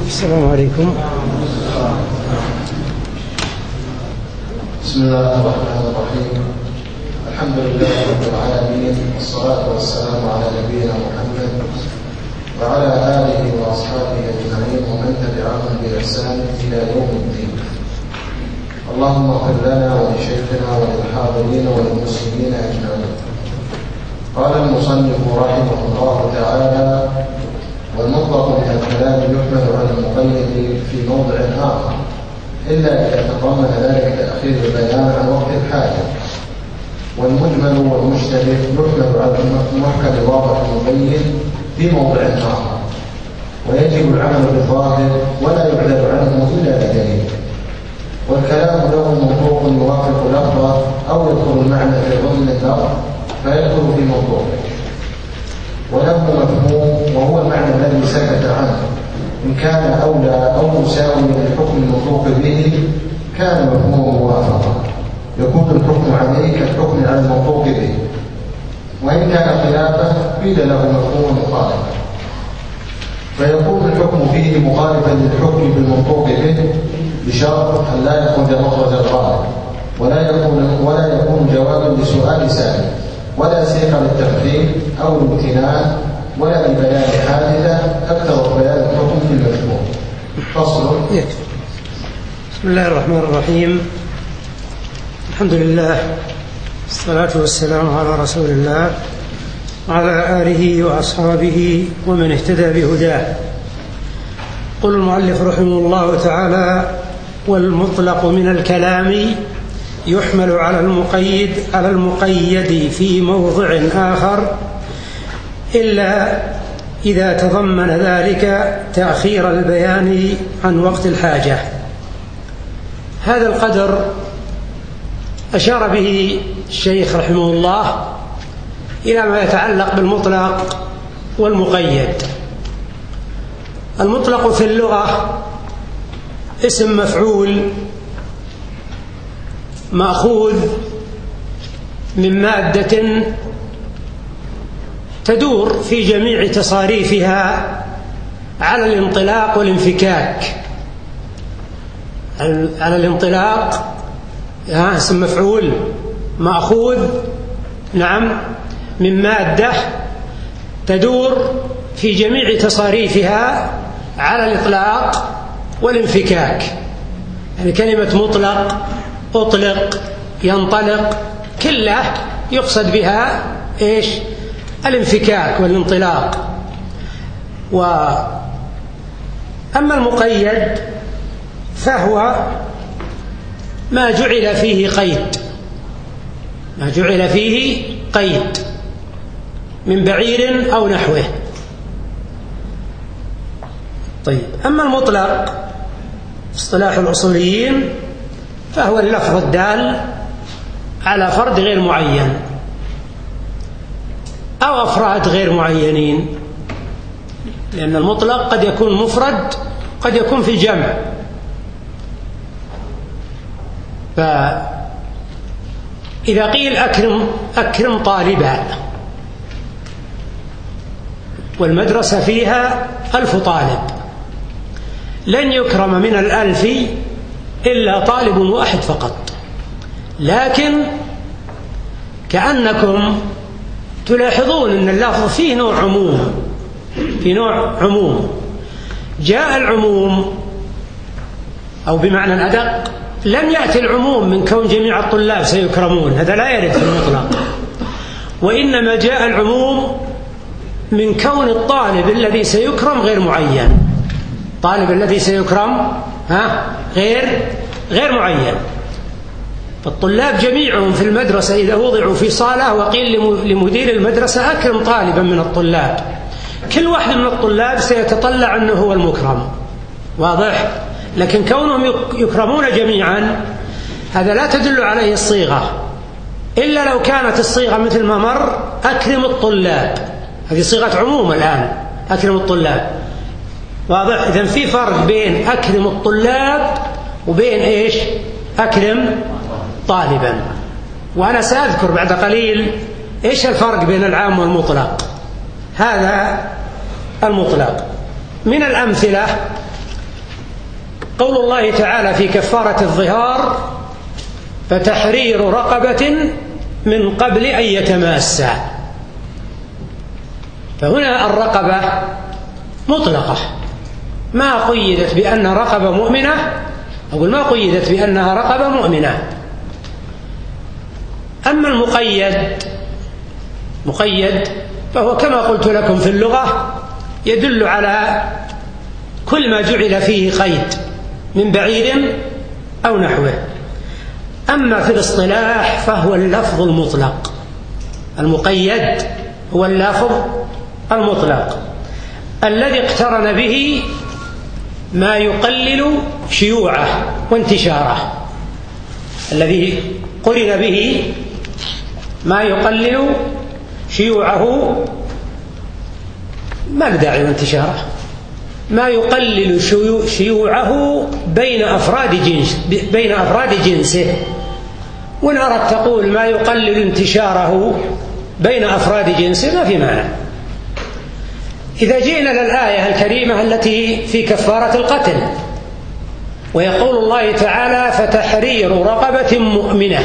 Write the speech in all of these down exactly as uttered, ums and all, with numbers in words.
السلام عليكم. بسم الله الرحمن الرحيم. الحمد لله رب العالمين، والصلاة والسلام على نبينا محمد وعلى آله وأصحابه أجمعين ومن تبعهم بإحسان إلى يوم الدين. اللهم اغفر لنا ولشيخنا وللحاضرين وللمسلمين أجمعين. قال المصنف رحمه الله تعالى: والمطلق من الكلام يحمل على المقيد في موضع آخر إلا إذا تضمن ذلك تأخير البيان عن وقت الحاجة، والمجمل والمشتبه يحمل على المحكم واضح المبين في موضع آخر، ويجب العمل بالظاهر ولا يعدل عنه إلا بدليل. والكلام له منطوق يوافق لفظه أو يدخل المعنى في ضمن اللفظ فيدخل في موضوعه، وله مفهوم وهو المعنى الذي سكت عنه. إن كان أولى أو مساوي للحكم المنطوق به كان مفهومه موافقا، يكون الحكم عليه كالحكم على المنطوق به. وإن كان خلافه قيل له مفهوم مخالفا، فيكون الحكم فيه مخالفا للحكم بالمنطوق به بشرط أن لا يخرج مخرج الغالب، ولا يكون ولا يكون جوابا لسؤال سائل، ولا سيق للتفريق أو الامتنان، ولا لبيان حادثة أكثر بيان الحكم في المشروع. فصل. بسم الله الرحمن الرحيم. الحمد لله، الصلاة والسلام على رسول الله وعلى آله وأصحابه ومن اهتدى بهداه. قل المؤلف رحمه الله تعالى: والمطلق من الكلام يحمل على المقيد على المقيد في موضع آخر إلا إذا تضمن ذلك تأخير البيان عن وقت الحاجة. هذا القدر أشار به الشيخ رحمه الله إلى ما يتعلق بالمطلق والمقيد. المطلق في اللغة اسم مفعول مأخوذ من مادة تدور في جميع تصاريفها على الانطلاق والانفكاك. على الانطلاق اسم مفعول مأخوذ نعم من مادة تدور في جميع تصاريفها على الإطلاق والانفكاك. يعني كلمة مطلق، أطلق، ينطلق، كله يقصد بها إيش؟ الانفكاك والانطلاق. وأما المقيد فهو ما جعل فيه قيد ما جعل فيه قيد من بعير أو نحوه. طيب، أما المطلق اصطلاح الأصوليين فهو اللفظ الدال على فرد غير معين أو أفراد غير معينين، لأن المطلق قد يكون مفرد قد يكون في الجمع. فإذا قيل أكرم أكرم طالبا والمدرسة فيها ألف طالب، لن يكرم من الألف إلا طالب واحد فقط. لكن كأنكم تلاحظون أن اللفظ فيه نوع عموم في نوع عموم جاء العموم، أو بمعنى أدق لم يأتي العموم من كون جميع الطلاب سيكرمون، هذا لا يرد في المطلق، وإنما جاء العموم من كون الطالب الذي سيكرم غير معين. الطالب الذي سيكرم ها غير غير معين. فالطلاب جميعهم في المدرسة إذا وضعوا في صالة وقيل لمدير المدرسة أكرم طالبا من الطلاب، كل واحد من الطلاب سيتطلع أنه هو المكرم، واضح؟ لكن كونهم يكرمون جميعا هذا لا تدل عليه الصيغة، إلا لو كانت الصيغة مثل ما مر أكرم الطلاب، هذه صيغة عموم الآن، أكرم الطلاب، واضح؟ إذن في فرق بين أكرم الطلاب وبين إيش؟ أكرم طالبا. وأنا سأذكر بعد قليل إيش الفرق بين العام والمطلق. هذا المطلق. من الأمثلة قول الله تعالى في كفارة الظهار: فتحرير رقبة من قبل أن يتماسا. فهنا الرقبة مطلقة، ما قيدت بأنها رقبة مؤمنة، أقول ما قيدت بأنها رقبة مؤمنة. أما المقيد مقيد فهو كما قلت لكم في اللغة يدل على كل ما جعل فيه قيد من بعيد أو نحوه. أما في الاصطلاح فهو اللفظ المطلق. المقيد هو اللفظ المطلق الذي اقترن به ما يقلل شيوعه وانتشاره، الذي قرن به ما يقلل شيوعه، ما داعي وانتشاره، ما يقلل شيوعه بين أفراد جنس بين أفراد جنسه. وإن أردت تقول ما يقلل انتشاره بين أفراد جنسه ما في معنى. إذا جئنا للآية الكريمة التي في كفارة القتل، ويقول الله تعالى: فتحرير رقبة مؤمنة،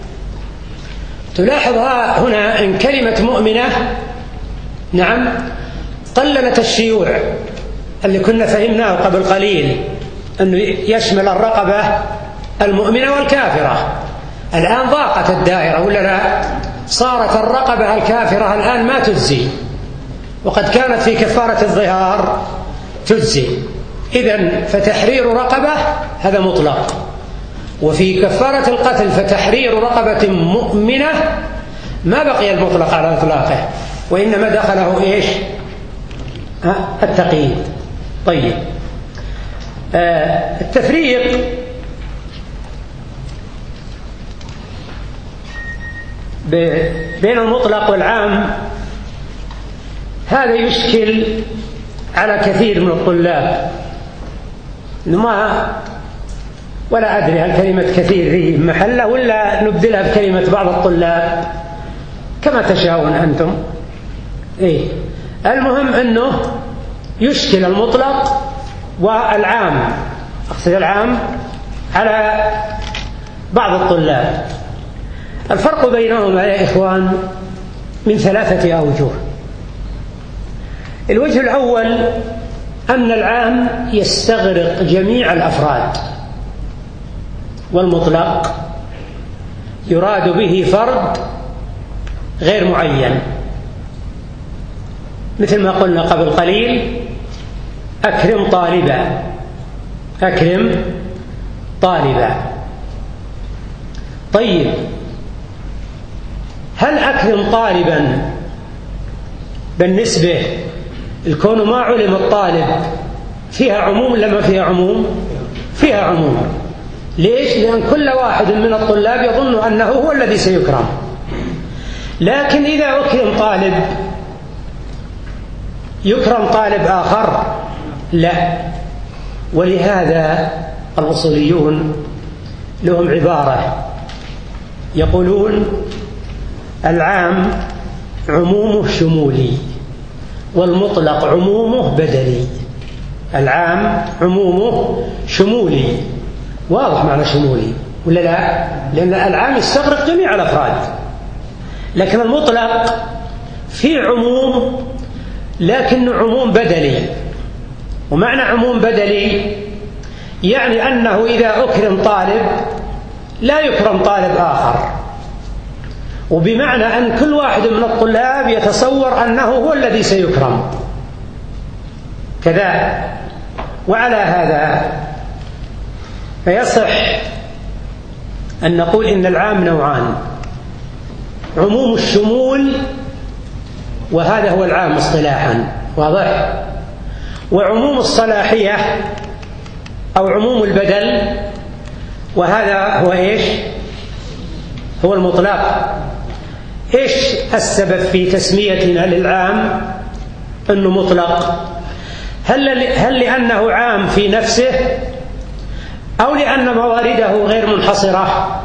تلاحظ هنا أن كلمة مؤمنة نعم قللت الشيوع اللي كنا فهمناه قبل قليل أنه يشمل الرقبة المؤمنة والكافرة. الآن ضاقت الدائرة ولا لا؟ صارت الرقبة الكافرة الآن ما تجزي، وقد كانت في كفارة الظهار تجزي. إذن فتحرير رقبة هذا مطلق، وفي كفارة القتل فتحرير رقبة مؤمنة ما بقي المطلق على إطلاقه، وإنما دخله إيش؟ التقييد. طيب، آه التفريق بين المطلق والعام هذا يشكل على كثير من الطلاب، ما ولا أدري هل كلمة كثير ذي محلة ولا نبدلها بكلمة بعض الطلاب كما تشاءون أنتم. إيه المهم أنه يشكل المطلق والعام، أقصد العام، على بعض الطلاب. الفرق بينهما يا إخوان من ثلاثة أوجه. الوجه الأول أن العام يستغرق جميع الأفراد، والمطلق يراد به فرد غير معين، مثل ما قلنا قبل قليل: أكرم طالبا، أكرم طالبا. طيب، هل أكرم طالبا بالنسبة الكون ما علم الطالب فيها عموم ولا ما فيها عموم؟ فيها عموم. ليش؟ لأن كل واحد من الطلاب يظن أنه هو الذي سيكرم. لكن إذا أكرم طالب يكرم طالب آخر؟ لا. ولهذا الأصوليون لهم عبارة يقولون: العام عمومه شمولي، والمطلق عمومه بدلي. العام عمومه شمولي، واضح معنى شمولي ولا لا؟ لأن العام يستغرق جميع الأفراد، لكن المطلق فيه عموم لكن عموم بدلي. ومعنى عموم بدلي يعني أنه إذا أكرم طالب لا يكرم طالب آخر، وبمعنى أن كل واحد من الطلاب يتصور أنه هو الذي سيكرم كذا. وعلى هذا فيصح أن نقول إن العام نوعان: عموم الشمول، وهذا هو العام اصطلاحا، واضح، وعموم الصلاحية أو عموم البدل، وهذا هو إيش؟ هو المطلق. إيش السبب في تسميتنا للعام أنه مطلق؟ هل هل لأنه عام في نفسه، أو لأن موارده غير منحصرة؟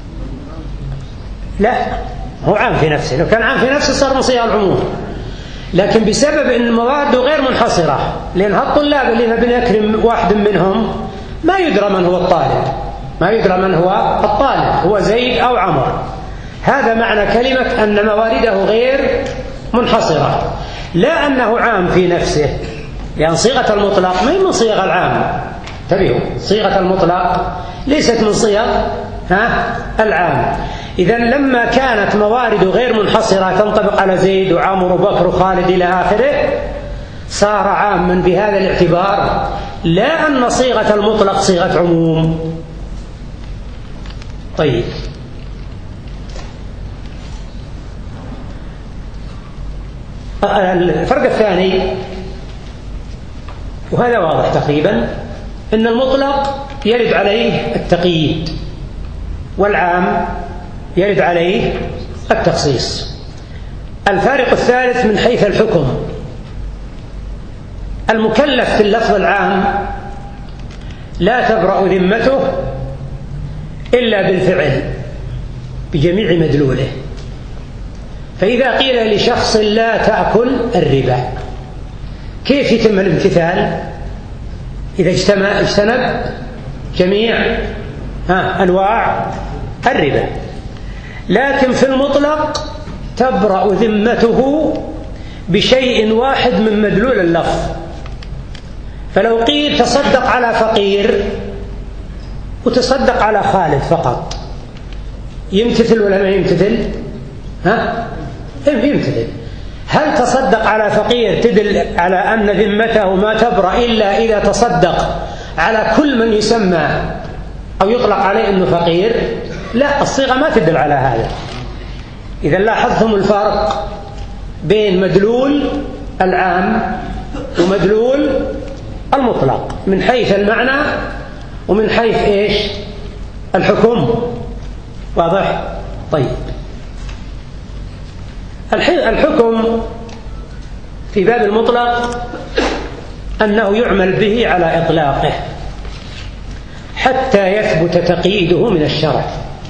لا، هو عام في نفسه. لو كان عام في نفسه صار من صيغ العموم، لكن بسبب أن موارده غير منحصرة، لأن هالطلاب اللي نبي نكرم واحد منهم ما يدرى من هو الطالب، ما يدرى من هو الطالب، هو زيد أو عمر. هذا معنى كلمة أن موارده غير منحصرة، لا أنه عام في نفسه، لأن صيغة المطلق ما هي من صيغ العام. انتبهوا، صيغة المطلق ليست من صيغ ها العام. إذن لما كانت موارد غير منحصرة تنطبق على زيد وعمر وبكر وخالد إلى آخره صار عاما بهذا الاعتبار، لا أن صيغة المطلق صيغة عموم. طيب، الفرق الثاني وهذا واضح تقريبا، أن المطلق يرد عليه التقييد والعام يرد عليه التخصيص. الفارق الثالث من حيث الحكم، المكلف في اللفظ العام لا تبرأ ذمته إلا بالفعل بجميع مدلوله. فإذا قيل لشخص لا تأكل الربا، كيف يتم الامتثال؟ إذا اجتمع اجتنب جميع ها أنواع الربا. لكن في المطلق تبرأ ذمته بشيء واحد من مدلول اللفظ. فلو قيل تصدق على فقير وتصدق على خالد فقط، يمتثل ولا ما يمتثل؟ ها؟ يمتثل. هل تصدق على فقير تدل على أن ذمته ما تبرأ إلا إذا تصدق على كل من يسمى أو يطلق عليه أنه فقير؟ لا، الصيغة ما تدل على هذا. إذا لاحظتم الفرق بين مدلول العام ومدلول المطلق من حيث المعنى ومن حيث إيش؟ الحكم. واضح؟ طيب، الحكم في باب المطلق أنه يعمل به على إطلاقه حتى يثبت تقييده من الشرع،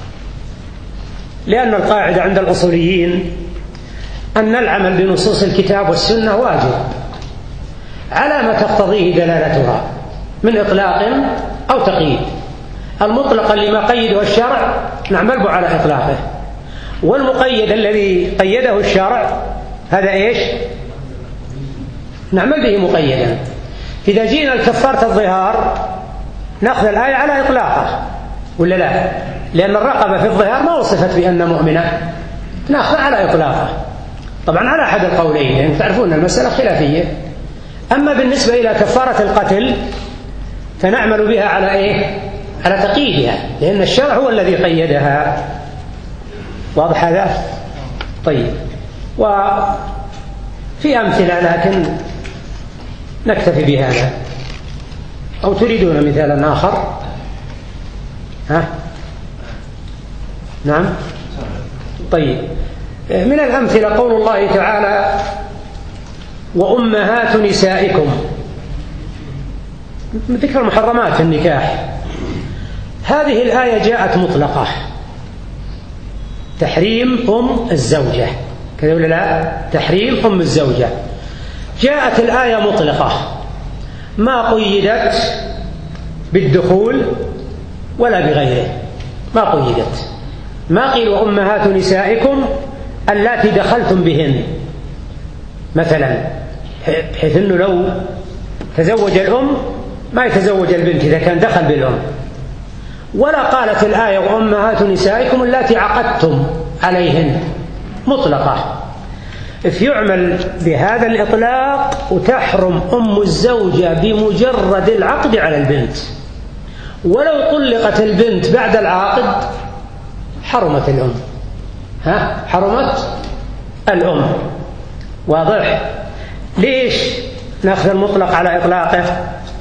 لأن القاعدة عند الأصوليين أن العمل بنصوص الكتاب والسنة واجب على ما تقتضيه دلالتها من إطلاق أو تقييد. المطلق اللي ما قيده الشرع نعمل به على إطلاقه، والمقيد الذي قيده الشرع هذا إيش؟ نعمل به مقيدا. إذا جينا لكفارة الظهار نأخذ الآية على إطلاقه ولا لا؟ لأن الرقبة في الظهار ما وصفت بأن مؤمنة، نأخذ على إطلاقه طبعا على أحد القولين، لأن يعني تعرفون المسألة خلافية. أما بالنسبة إلى كفارة القتل فنعمل بها على إيه؟ على تقييدها، لأن الشرع هو الذي قيدها. واضح هذا؟ طيب، وفي أمثلة لكن نكتفي بهذا، أو تريدون مثالا آخر؟ ها؟ نعم؟ طيب، من الأمثلة قول الله تعالى وأمهات نسائكم، ذكر محرمات في النكاح. هذه الآية جاءت مطلقة، تحريم أم الزوجة كذا ولا لا؟ تحريم أم الزوجة. جاءت الآية مطلقة ما قيدت بالدخول ولا بغيره، ما قيدت، ما قيل وأمهات نسائكم اللاتي دخلتم بهن مثلا، بحيث أنه لو تزوج الأم ما يتزوج البنت إذا كان دخل بالأم. ولا قالت الآية وأمهات نسائكم اللاتي عقدتم عليهن، مطلقة. فيعمل بهذا الإطلاق وتحرم أم الزوجة بمجرد العقد على البنت، ولو طلقت البنت بعد العقد حرمت الأم، ها؟ حرمت الأم. واضح؟ ليش نأخذ المطلق على إطلاقه؟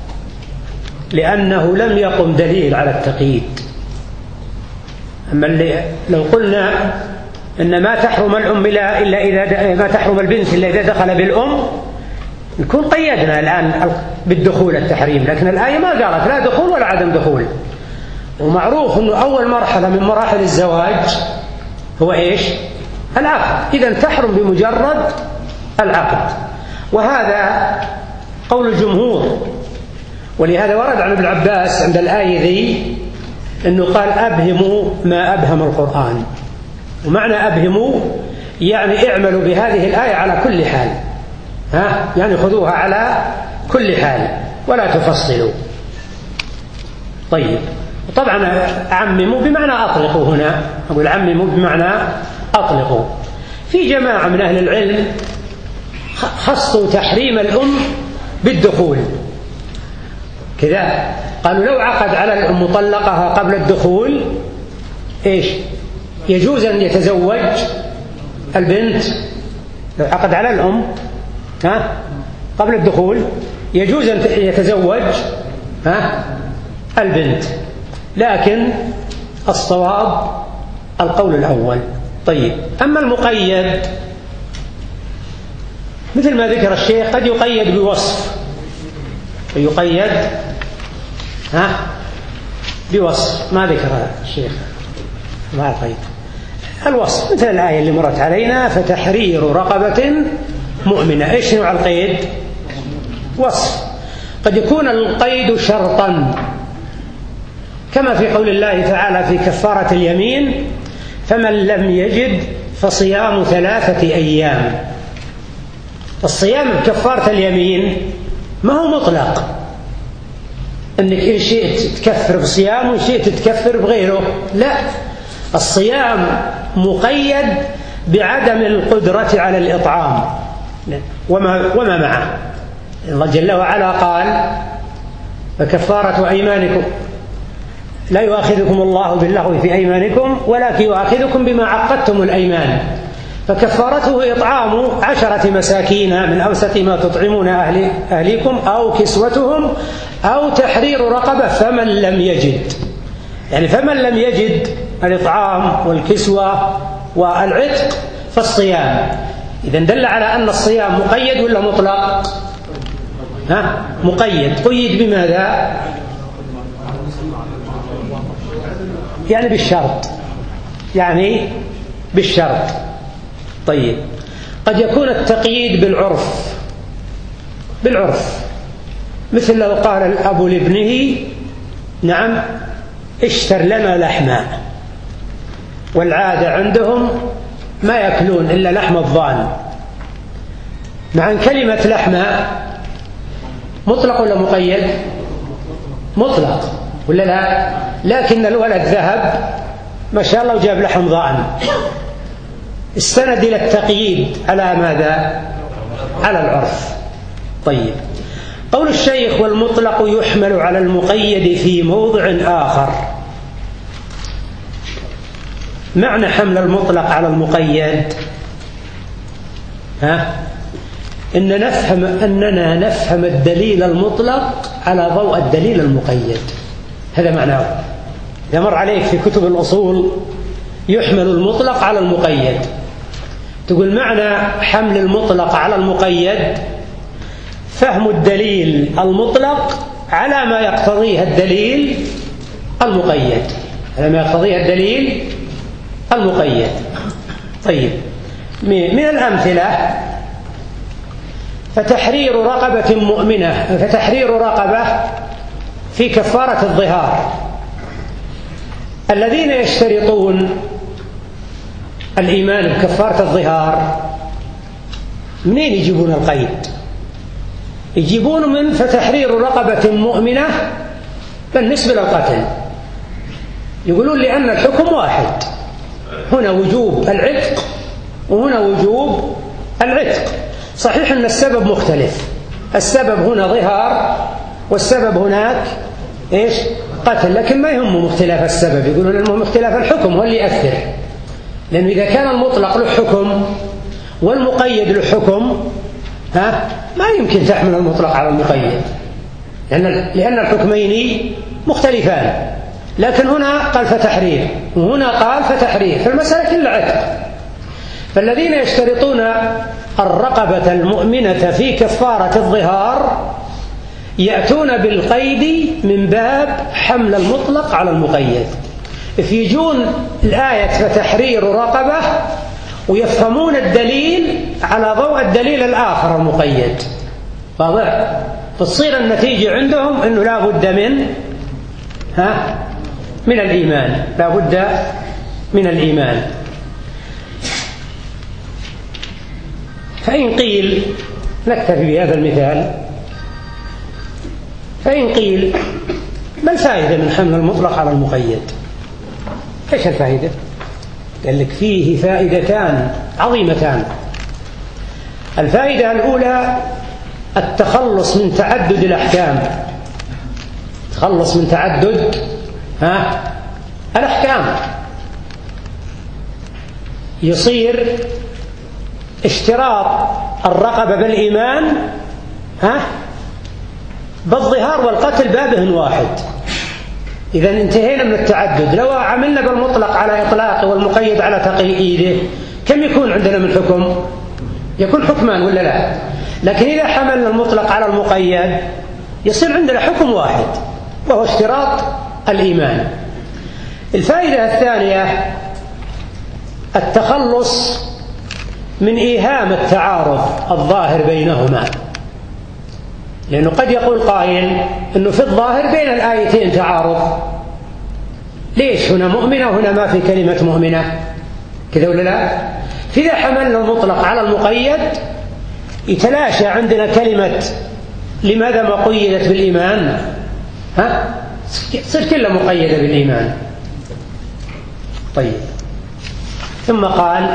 لأنه لم يقم دليل على التقييد. أما اللي لو قلنا إن ما تحرم الأم إلا إذا ما تحرم البنت إلا إذا دخل بالأم نكون قيدنا الآن بالدخول التحريم، لكن الآية ما قالت لا دخول ولا عدم دخول. ومعروف أنه أول مرحلة من مراحل الزواج هو إيش؟ العقد. إذن تحرم بمجرد العقد. وهذا قول الجمهور، ولهذا ورد عن ابن عباس عند الآية ذي أنه قال أبهموا ما أبهم القرآن. ومعنى أبهموا يعني اعملوا بهذه الآية على كل حال، ها؟ يعني خذوها على كل حال ولا تفصلوا. طيب، طبعا عمموا بمعنى أطلقوا، هنا أقول عمموا بمعنى أطلقوا. في جماعة من أهل العلم خصوا تحريم الأم بالدخول كذا، قالوا لو عقد على الأم مطلقها قبل الدخول إيش يجوز أن يتزوج البنت. لو عقد على الأم ها قبل الدخول يجوز أن يتزوج ها البنت، لكن الصواب القول الأول. طيب، أما المقيد مثل ما ذكر الشيخ قد يقيد بوصف، يقيد ها بوصف ما ذكر الشيخ ما القيد الوصف، مثل الآية اللي مرت علينا فتحرير رقبة مؤمنة. إيش نوع القيد؟ وصف. قد يكون القيد شرطا كما في قول الله تعالى في كفارة اليمين فمن لم يجد فصيام ثلاثة أيام. الصيام بكفارة اليمين ما هو مطلق أنك إن شئت تكفر بصيام وإن شئت تكفر بغيره، لا، الصيام مقيد بعدم القدرة على الإطعام وما, وما معه. الله جل وعلا قال فكفارة أيمانكم لا يؤاخذكم الله باللغو في أيمانكم ولكن يؤاخذكم بما عقدتم الأيمان، فكفارته إطعام عشرة مساكين من أوسط ما تطعمون أهلي أهليكم أو كسوتهم أو تحرير رقبة فمن لم يجد، يعني فمن لم يجد الإطعام والكسوة والعتق فالصيام. إذن دل على أن الصيام مقيد ولا مطلق؟ ها؟ مقيد. قيد بماذا؟ يعني بالشرط، يعني بالشرط. طيب، قد يكون التقييد بالعرف، بالعرف مثل لو قال الأب لابنه نعم اشتر لنا لحما، والعادة عندهم ما يأكلون إلا لحم الضان، مع أن كلمة لحمة مطلق ولا مقيد؟ مطلق ولا لا؟ لكن الولد ذهب ما شاء الله وجاب لحم ضان، استند إلى التقييد على ماذا؟ على العرف. طيب، قول الشيخ والمطلق يحمل على المقيد في موضع آخر. معنى حمل المطلق على المقيد ها؟ إن نفهم أننا نفهم الدليل المطلق على ضوء الدليل المقيد، هذا معناه. إذا مر عليك في كتب الأصول يحمل المطلق على المقيد، تقول معنى حمل المطلق على المقيد فهم الدليل المطلق على ما يقتضيه الدليل المقيد، على ما يقتضيه الدليل المقيد. طيب، من الأمثلة فتحرير رقبة مؤمنة، فتحرير رقبة في كفارة الظهار. الذين يشترطون الإيمان بكفارة الظهار منين يجيبون القيد؟ يجيبون من فتحرير رقبة مؤمنة بالنسبة للقتل، يقولون لأن الحكم واحد، هنا وجوب العتق وهنا وجوب العتق. صحيح أن السبب مختلف، السبب هنا ظهار والسبب هناك إيش؟ قتل، لكن ما يهمهم اختلاف السبب، يقولون المهم اختلاف الحكم هو اللي يأثر، لأنه إذا كان المطلق له حكم والمقيد له حكم ها ما يمكن تحمل المطلق على المقيد، لأن لأن الحكمين مختلفان. لكن هنا قال فتحرير وهنا قال فتحرير، فالمسألة كلها عتق. فالذين يشترطون الرقبة المؤمنة في كفارة الظهار يأتون بالقيد من باب حمل المطلق على المقيد، فيجون الآية فتحرير رقبة ويفهمون الدليل على ضوء الدليل الآخر المقيد. واضح؟ فتصير النتيجة عندهم أنه لا بد من ها من الإيمان، لا بد من الإيمان. فإن قيل، نكتفي بهذا المثال، فإن قيل ما الفائدة من حمل المطلق على المقيد؟ إيش الفائدة؟ قال لك فيه فائدتان عظيمتان. الفائدة الأولى التخلص من تعدد الأحكام، تخلص من تعدد ها الأحكام. يصير اشتراط الرقبة بالإيمان ها بالظهار والقتل بابه واحد. إذا انتهينا من التعدد. لو عملنا بالمطلق على إطلاقه والمقيد على تقييده كم يكون عندنا من حكم؟ يكون حكمان ولا لا؟ لكن إذا حملنا المطلق على المقيد يصير عندنا حكم واحد وهو اشتراط الإيمان. الفائدة الثانية التخلص من إيهام التعارض الظاهر بينهما، لأنه قد يقول قائل أنه في الظاهر بين الآيتين تعارض، ليش هنا مؤمنة وهنا ما في كلمة مؤمنة؟ كذا ولا لا؟ فإذا حملنا المطلق على المقيد يتلاشى عندنا كلمة لماذا ما قيدت بالإيمان؟ ها؟ تصير كلها مقيدة بالإيمان. طيب، ثم قال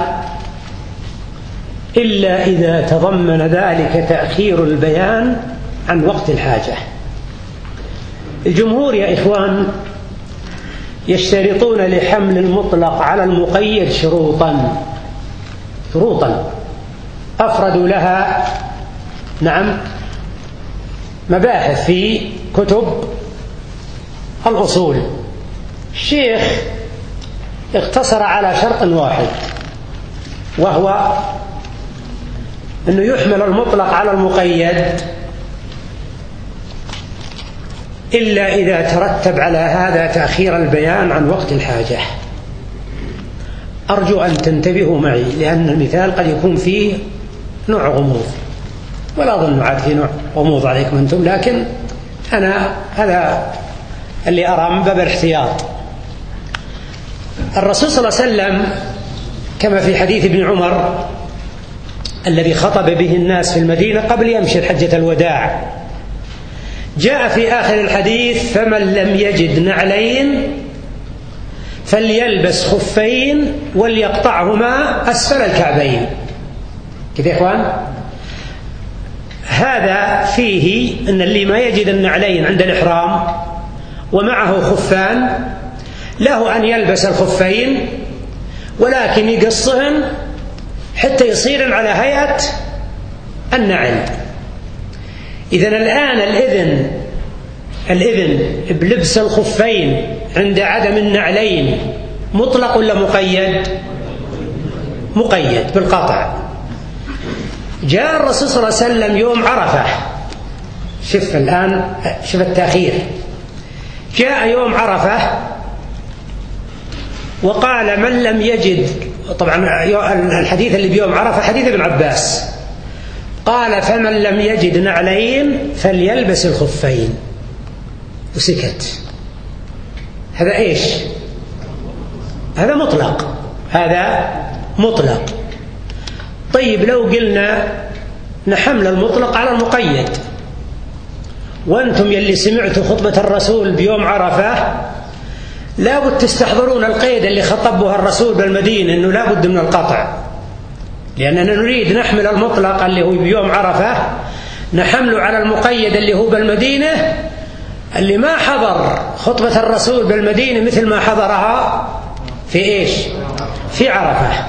إلا إذا تضمن ذلك تأخير البيان عن وقت الحاجة. الجمهور يا إخوان يشترطون لحمل المطلق على المقيد شروطا شروطا أفردوا لها نعم مباحث في كتب الأصول. الشيخ اقتصر على شرط واحد، وهو أنه يحمل المطلق على المقيد إلا إذا ترتب على هذا تأخير البيان عن وقت الحاجة. أرجو أن تنتبهوا معي، لأن المثال قد يكون فيه نوع غموض، ولا أظن عاد فيه نوع غموض عليكم أنتم، لكن أنا هذا اللي أرى من باب الاحتياط. الرسول صلى الله عليه وسلم كما في حديث ابن عمر الذي خطب به الناس في المدينة قبل يمشي حجة الوداع، جاء في آخر الحديث فمن لم يجد نعلين فليلبس خفين وليقطعهما أسفل الكعبين. كده يا إخوان؟ هذا فيه أن اللي ما يجد النعلين عند الإحرام ومعه خفان له أن يلبس الخفين، ولكن يقصهن حتى يصير على هيئة النعل. إذن الآن الإذن الإذن بلبس الخفين عند عدم النعلين مطلق ولا مقيد؟ مقيد بالقطع. جاء الرسول صلى الله عليه وسلم يوم عرفة، شوف الآن شوف التأخير، جاء يوم عرفة وقال من لم يجد، طبعا الحديث اللي بيوم عرفة حديث ابن عباس، قال فمن لم يجد نعلين فليلبس الخفين، وسكت. هذا إيش؟ هذا مطلق، هذا مطلق. طيب لو قلنا نحمل المطلق على المقيد، وأنتم يلي سمعتوا خطبة الرسول بيوم عرفة لا بد تستحضرون القيد اللي خطبها الرسول بالمدينة أنه لا بد من القطع، لأننا نريد نحمل المطلق اللي هو بيوم عرفة نحمله على المقيد اللي هو بالمدينة، اللي ما حضر خطبة الرسول بالمدينة مثل ما حضرها في إيش؟ في عرفة.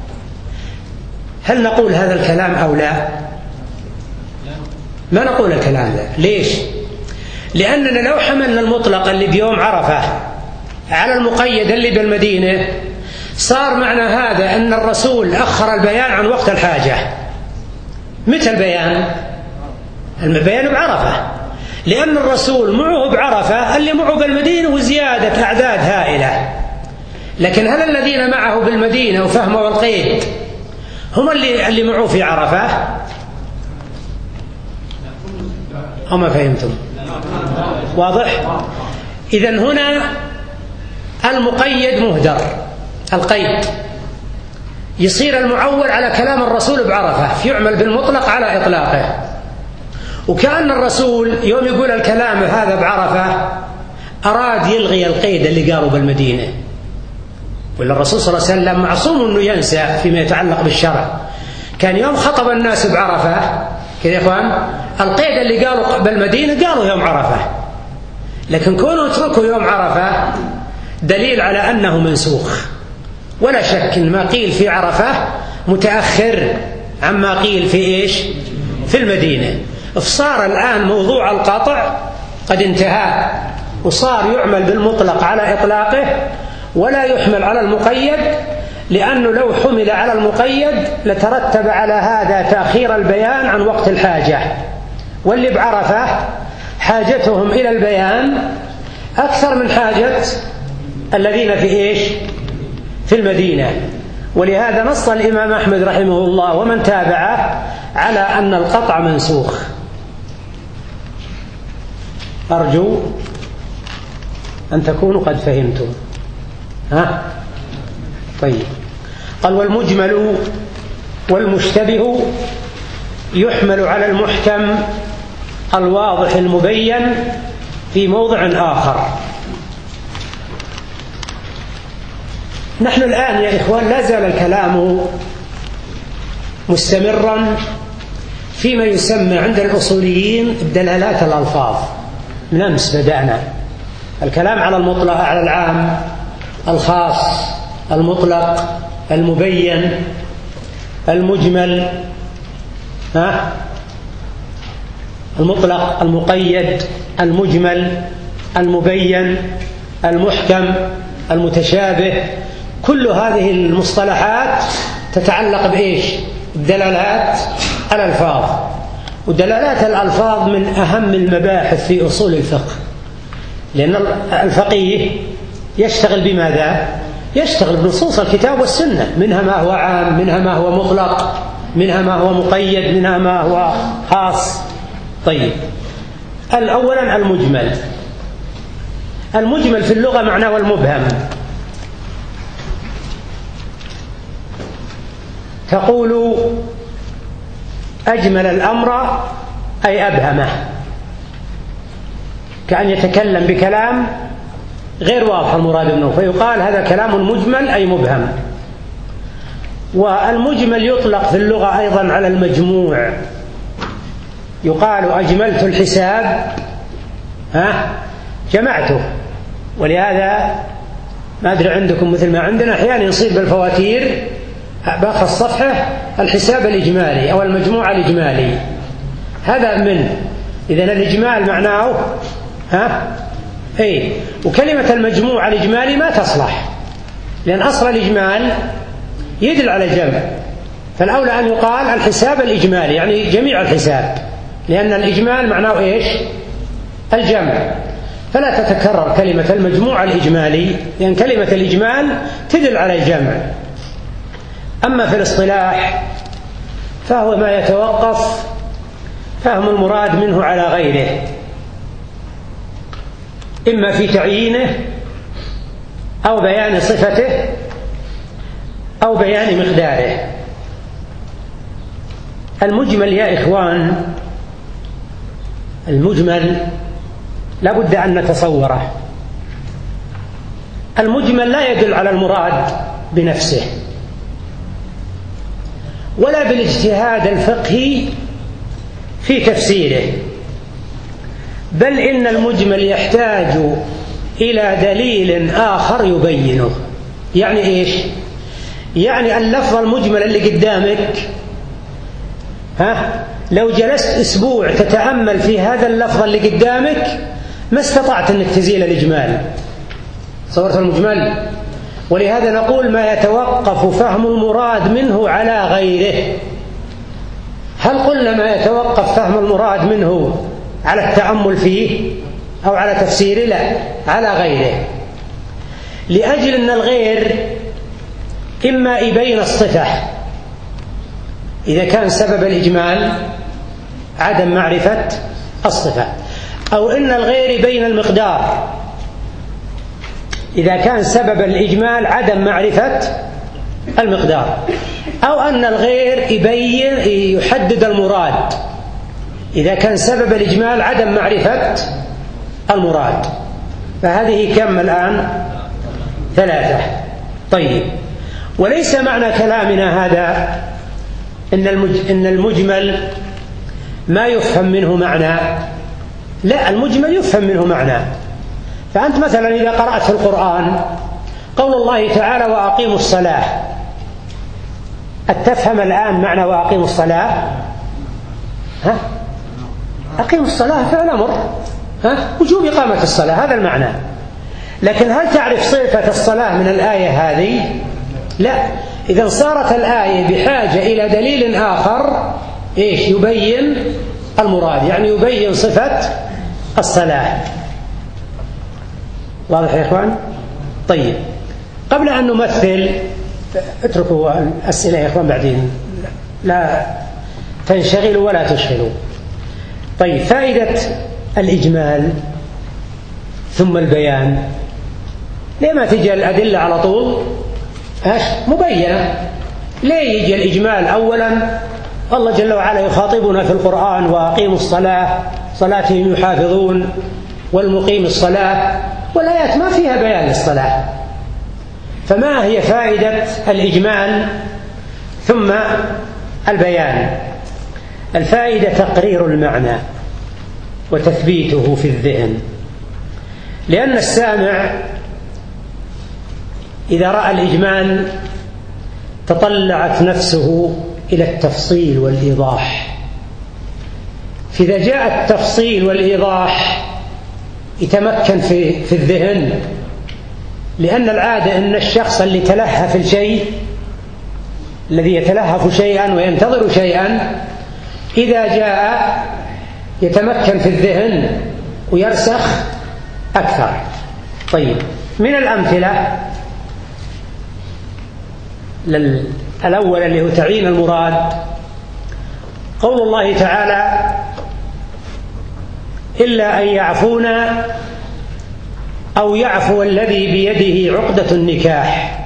هل نقول هذا الكلام أو لا؟ ما نقول الكلام ذا. ليش؟ لأننا لو حملنا المطلق اللي بيوم عرفة على المقيد اللي بالمدينة صار معنى هذا أن الرسول أخر البيان عن وقت الحاجة. متى البيان؟ البيان بعرفة، لأن الرسول معه بعرفة اللي معه بالمدينة وزيادة أعداد هائلة. لكن هل الذين معه بالمدينة وفهموا القيد هم اللي اللي معوا في عرفة؟ أو ما فهمتم؟ واضح؟ إذن هنا المقيد مهدر، القيد يصير المعول على كلام الرسول بعرفة، يعمل بالمطلق على إطلاقه. وكأن الرسول يوم يقول الكلام هذا بعرفة أراد يلغي القيد اللي قالوا بالمدينة، ولا الرسول صلى الله عليه وسلم معصوم أنه ينسى فيما يتعلق بالشرع. كان يوم خطب الناس بعرفة كذا يا إخوان، القيد اللي قالوا بالمدينة قالوا يوم عرفة، لكن كونوا اتركوا يوم عرفة دليل على أنه منسوخ. ولا شك أن ما قيل في عرفة متأخر عما قيل في إيش؟ في المدينة. فصار الآن موضوع القطع قد انتهى، وصار يعمل بالمطلق على إطلاقه ولا يحمل على المقيد، لأنه لو حمل على المقيد لترتب على هذا تأخير البيان عن وقت الحاجة، واللي بعرفة حاجتهم إلى البيان أكثر من حاجة الذين في إيش؟ في المدينة. ولهذا نص الإمام أحمد رحمه الله ومن تابعه على أن القطع منسوخ. أرجو أن تكونوا قد فهمتم. ها؟ طيب. قال والمجمل والمشتبه يحمل على المحكم الواضح المبين في موضع آخر. نحن الآن يا إخوان لا زال الكلام مستمرا فيما يسمى عند الأصوليين دلالات الألفاظ. من أمس بدأنا الكلام على المطلق، على العام، الخاص، المطلق، المبين، المجمل، ها؟ المطلق، المقيد، المجمل، المبين، المحكم، المتشابه. كل هذه المصطلحات تتعلق بإيش؟ الدلالات الألفاظ. ودلالات الألفاظ من أهم المباحث في أصول الفقه، لأن الفقيه يشتغل بماذا؟ يشتغل بنصوص الكتاب والسنة، منها ما هو عام، منها ما هو مطلق، منها ما هو مقيد، منها ما هو خاص. طيب، الأولا المجمل. المجمل في اللغة معناه المبهم. تقول أجمل الأمر أي أبهمه، كأن يتكلم بكلام غير واضح المراد منه، فيقال هذا كلام مجمل أي مبهم. والمجمل يطلق في اللغة أيضا على المجموع، يقال أجملت الحساب، ها جمعته. ولهذا ما أدري عندكم مثل ما عندنا أحيانا يصير بالفواتير باخر الصفحة الحساب الإجمالي أو المجموع الإجمالي، هذا من إذن الإجمال معناه ها أي. وكلمة المجموع الإجمالي ما تصلح، لأن أصل الإجمال يدل على الجمع، فالأولى أن يقال الحساب الإجمالي يعني جميع الحساب، لأن الإجمال معناه إيش؟ الجمع. فلا تتكرر كلمة المجموع الإجمالي، لأن كلمة الإجمال تدل على الجمع. أما في الاصطلاح فهو ما يتوقف فهم المراد منه على غيره، إما في تعيينه أو بيان صفته أو بيان مقداره. المجمل يا إخوان، المجمل لا بد أن نتصوره. المجمل لا يدل على المراد بنفسه ولا بالاجتهاد الفقهي في تفسيره، بل إن المجمل يحتاج إلى دليل آخر يبينه. يعني إيش؟ يعني اللفظ المجمل اللي قدامك، ها لو جلست أسبوع تتأمل في هذا اللفظ اللي قدامك ما استطعت أنك تزيل الإجمال. صورت المجمل. ولهذا نقول ما يتوقف فهم المراد منه على غيره. هل قلنا ما يتوقف فهم المراد منه على التأمل فيه أو على تفسيره؟ لا، على غيره، لأجل أن الغير إما يبين الصفة إذا كان سبب الإجمال عدم معرفة الصفة، أو إن الغير يبين المقدار، إذا كان سبب الإجمال عدم معرفة المقدار، أو أن الغير يبين يحدد المراد، إذا كان سبب الإجمال عدم معرفة المراد. فهذه كم الآن؟ ثلاثة. طيب، وليس معنى كلامنا هذا إن المجمل ما يفهم منه معنى، لا، المجمل يفهم منه معنى. فأنت مثلا إذا قرأت في القرآن قول الله تعالى وأقيموا الصلاة، أتفهم الآن معنى وأقيموا الصلاة؟ ها؟ أقيموا الصلاة فعل أمر، ها؟ وجوب إقامة الصلاة، هذا المعنى. لكن هل تعرف صفة الصلاة من الآية هذه؟ لا. إذا صارت الآية بحاجة إلى دليل آخر إيش يبين المراد، يعني يبين صفة الصلاة. واضح يا إخوان؟ طيب، قبل أن نمثل، اتركوا الأسئلة يا إخوان بعدين، لا تنشغلوا ولا تشغلوا. طيب، فائدة الإجمال ثم البيان، ليه ما تجي الأدلة على طول ايش مبينة؟ ليه يجي الإجمال أولا؟ الله جل وعلا يخاطبنا في القرآن وأقيموا الصلاة صلاتهم يحافظون والمقيم الصلاة، والآيات ما فيها بيان للصلاة. فما هي فائدة الإجمال ثم البيان؟ الفائدة تقرير المعنى وتثبيته في الذهن، لأن السامع إذا رأى الإجمال تطلعت نفسه إلى التفصيل والإيضاح. فإذا جاء التفصيل والإيضاح يتمكن في, في الذهن، لأن العادة أن الشخص اللي تلهف الشيء، الذي يتلهف شيئا وينتظر شيئا، إذا جاء يتمكن في الذهن ويرسخ أكثر. طيب، من الأمثلة الأول اللي هو تعيين المراد، قول الله تعالى إلا أن يعفونا أو يعفو الذي بيده عقدة النكاح،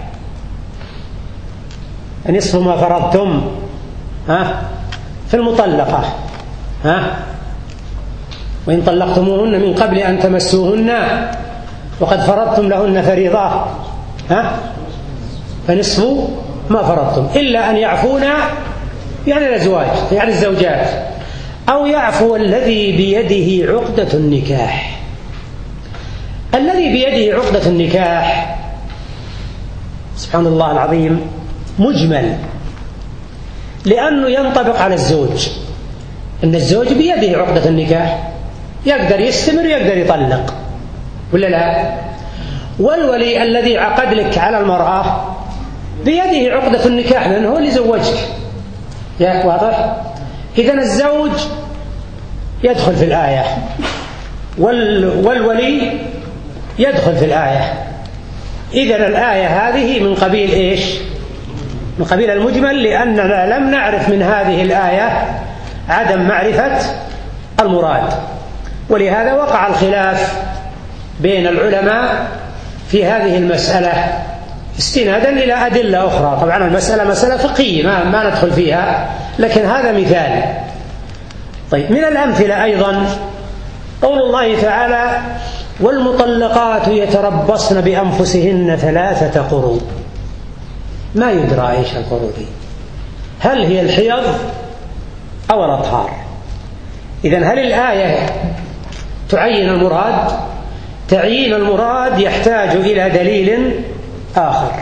نصف ما فرضتم ها في المطلقة، ها وإن طلقتموهن من قبل أن تمسوهن وقد فرضتم لهن فريضة ها فنصف ما فرضتم، إلا أن يعفونا يعني الأزواج يعني الزوجات، أو يعفو الذي بيده عقدة النكاح. الذي بيده عقدة النكاح سبحان الله العظيم مجمل، لأنه ينطبق على الزوج، أن الزوج بيده عقدة النكاح، يقدر يستمر يقدر يطلق ولا لا؟ والولي الذي عقد لك على المرأة بيده عقدة النكاح، لأنه هو اللي زوجك. يا واضح؟ إذن الزوج يدخل في الآية والولي يدخل في الآية. إذن الآية هذه من قبيل إيش؟ من قبيل المجمل، لأننا لم نعرف من هذه الآية عدم معرفة المراد، ولهذا وقع الخلاف بين العلماء في هذه المسألة استنادا إلى أدلة أخرى. طبعا المسألة مسألة فقهية ما, ما ندخل فيها، لكن هذا مثال. طيب، من الأمثلة أيضا قول الله تعالى والمطلقات يتربصن بأنفسهن ثلاثة قروء. ما يدرى إيش القروء دي، هل هي الحيض أو الأطهار؟ إذن هل الآية تعين المراد؟ تعيين المراد يحتاج إلى دليل آخر.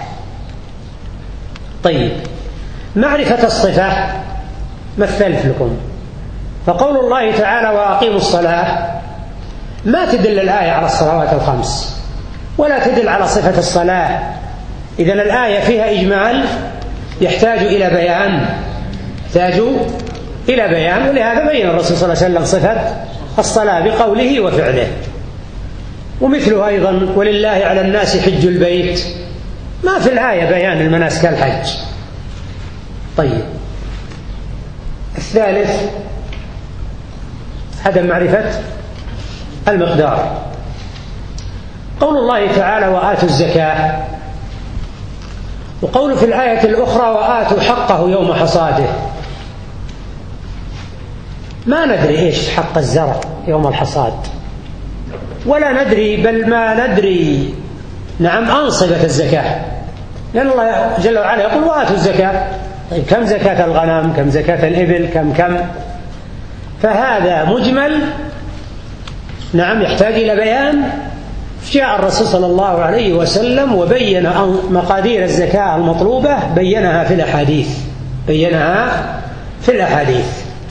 طيب، معرفة الصفة مثلت لكم، فقول الله تعالى وأقيموا الصلاة ما تدل الآية على الصلوات الخمس ولا تدل على صفة الصلاة. إذن الآية فيها إجمال يحتاج إلى بيان، يحتاج إلى بيان، ولهذا بين الرسول صلى الله عليه وسلم صفة الصلاة بقوله وفعله. ومثله أيضا ولله على الناس حج البيت، ما في الآية بيان المناسك الحج. طيب، الثالث عدم معرفة المقدار. قول الله تعالى وآتوا الزكاة، وقول في الآية الأخرى وآتوا حقه يوم حصاده. ما ندري إيش حق الزرع يوم الحصاد، ولا ندري، بل ما ندري نعم أنصبة الزكاة، لأن الله جل وعلا يقول وآتوا الزكاة. طيب كم زكاة الغنم، كم زكاة الإبل، كم كم فهذا مجمل نعم يحتاج إلى بيان. جاء الرسول صلى الله عليه وسلم وبين مقادير الزكاة المطلوبة، بينها في الأحاديث بينها في الأحاديث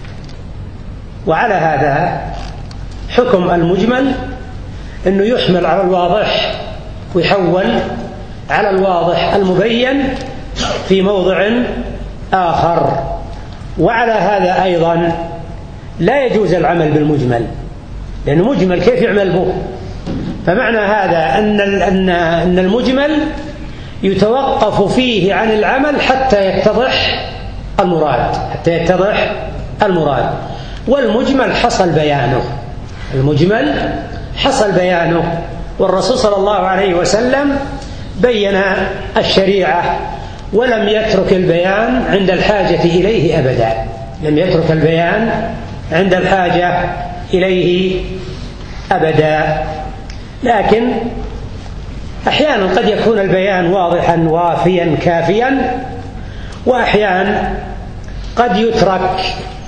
وعلى هذا حكم المجمل أنه يحمل على الواضح ويحول على الواضح المبين في موضع آخر. وعلى هذا أيضا لا يجوز العمل بالمجمل، لأنه مجمل كيف يعمل به؟ فمعنى هذا أن أن المجمل يتوقف فيه عن العمل حتى يتضح المراد حتى يتضح المراد والمجمل حصل بيانه المجمل حصل بيانه والرسول صلى الله عليه وسلم بين الشريعة ولم يترك البيان عند الحاجة إليه أبدا لم يترك البيان عند الحاجة إليه أبدا. لكن أحيانا قد يكون البيان واضحا وافيا كافيا، وأحيانا قد يترك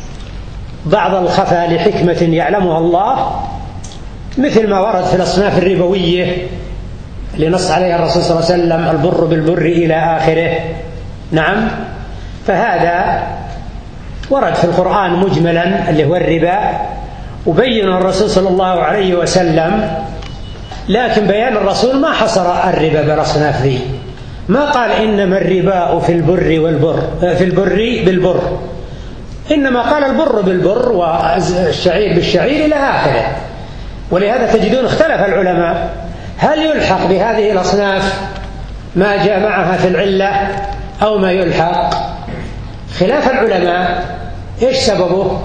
بعض الخفا لحكمة يعلمها الله، مثل ما ورد في الأصناف الربوية اللي نص عليها الرسول صلى الله عليه وسلم البر بالبر إلى آخره. نعم، فهذا ورد في القرآن مجملا اللي هو الربا، وبين الرسول صلى الله عليه وسلم، لكن بيان الرسول ما حصر الربا بالأصناف ذي، ما قال إنما الربا في البر والبر في البر بالبر، إنما قال البر بالبر والشعير بالشعير إلى آخره. ولهذا تجدون اختلف العلماء هل يلحق بهذه الأصناف ما جاء معها في العلة أو ما يلحق. خلاف العلماء إيش سببه؟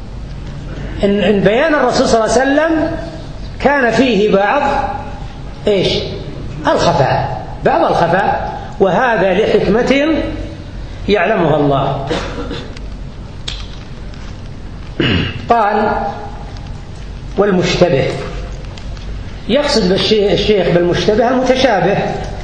إن, إن بيان الرسول صلى الله عليه وسلم كان فيه بعض إيش الخفاء بعض الخفاء وهذا لحكمة يعلمها الله. قال والمشتبه، يقصد الشيخ بالمشتبه المتشابه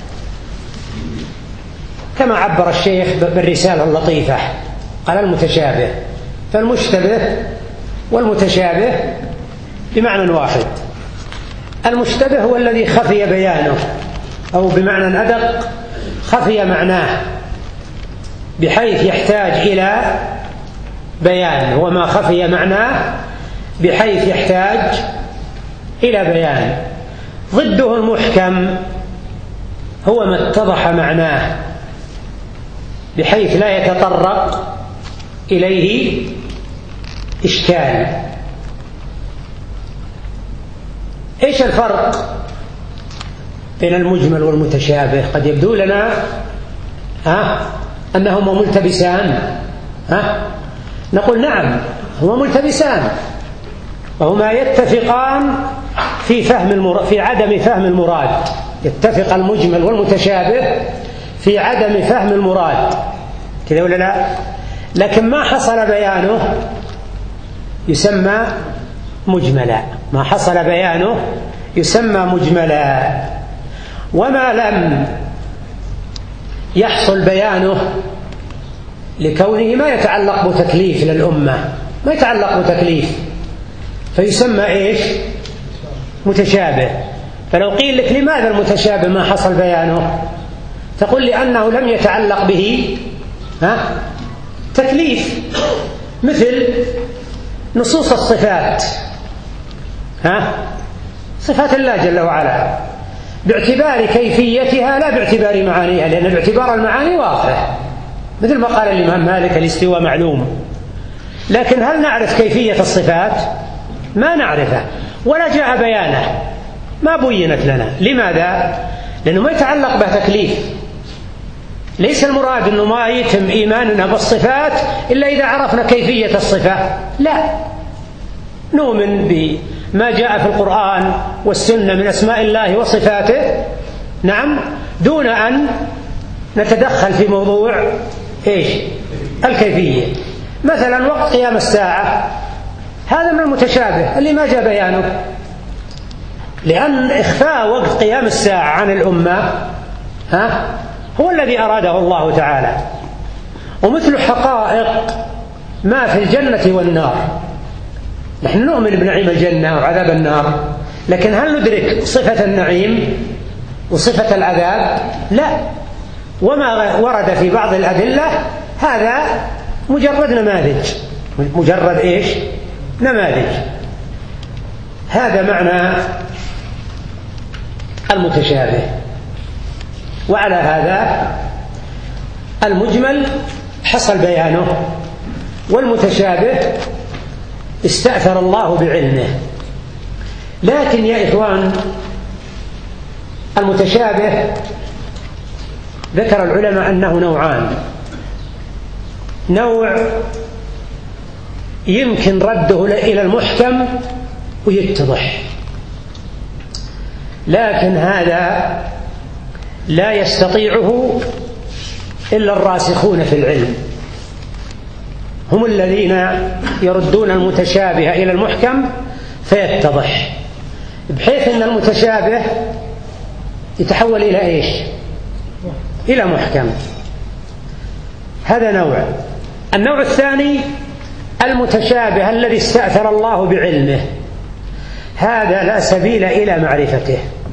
كما عبر الشيخ بالرسالة اللطيفة، قال المتشابه. فالمشتبه والمتشابه بمعنى واحد. المشتبه هو الذي خفي بيانه، أو بمعنى أدق خفي معناه بحيث يحتاج إلى بيان، وما خفي معناه بحيث يحتاج إلى بيان. ضده المحكم هو ما اتضح معناه بحيث لا يتطرق إليه إشكال. إيش الفرق بين المجمل والمتشابه؟ قد يبدو لنا ها أنهما ملتبسان، ها نقول نعم هما ملتبسان، وهما يتفقان في فهم المراد في عدم فهم المراد. يتفق المجمل والمتشابه في عدم فهم المراد، كذا ولا لا؟ لكن ما حصل بيانه يسمى مجملا، ما حصل بيانه يسمى مجملا. وما لم يحصل بيانه لكونه ما يتعلق بتكليف للأمة، ما يتعلق بتكليف، فيسمى إيش؟ متشابه. فلو قيل لك لماذا المتشابه ما حصل بيانه؟ تقول لأنه لم يتعلق به ها تكليف، مثل نصوص الصفات، ها صفات الله جل وعلا باعتبار كيفيتها لا باعتبار معانيها، لأن باعتبار المعاني واضح، مثل ما قال الإمام مالك الاستواء معلوم، لكن هل نعرف كيفية الصفات؟ ما نعرفه، ولا جاء بيانه، ما بينت لنا. لماذا؟ لأنه ما يتعلق به تكليف، ليس المراد أنه ما يتم إيماننا بالصفات إلا إذا عرفنا كيفية الصفة، لا، نؤمن بما جاء في القرآن والسنة من أسماء الله وصفاته، نعم، دون أن نتدخل في موضوع إيش؟ الكيفية. مثلا وقت قيام الساعة هذا من المتشابه اللي ما جاء بيانه، لأن إخفاء وقت قيام الساعة عن الأمة ها هو الذي أراده الله تعالى. ومثل حقائق ما في الجنة والنار، نحن نؤمن بنعيم الجنة وعذاب النار، لكن هل ندرك صفة النعيم وصفة العذاب؟ لا. وما ورد في بعض الأدلة هذا مجرد نماذج، مجرد إيش؟ نماذج. هذا معنى المتشابه. وعلى هذا المجمل حصل بيانه، والمتشابه استأثر الله بعلمه. لكن يا إخوان، المتشابه ذكر العلماء أنه نوعان: نوع يمكن رده إلى المحكم ويتضح، لكن هذا لا يستطيعه إلا الراسخون في العلم، هم الذين يردون المتشابه إلى المحكم فيتضح، بحيث أن المتشابه يتحول إلى إيش؟ إلى محكم. هذا نوع. النوع الثاني المتشابه الذي استأثر الله بعلمه، هذا لا سبيل إلى معرفته،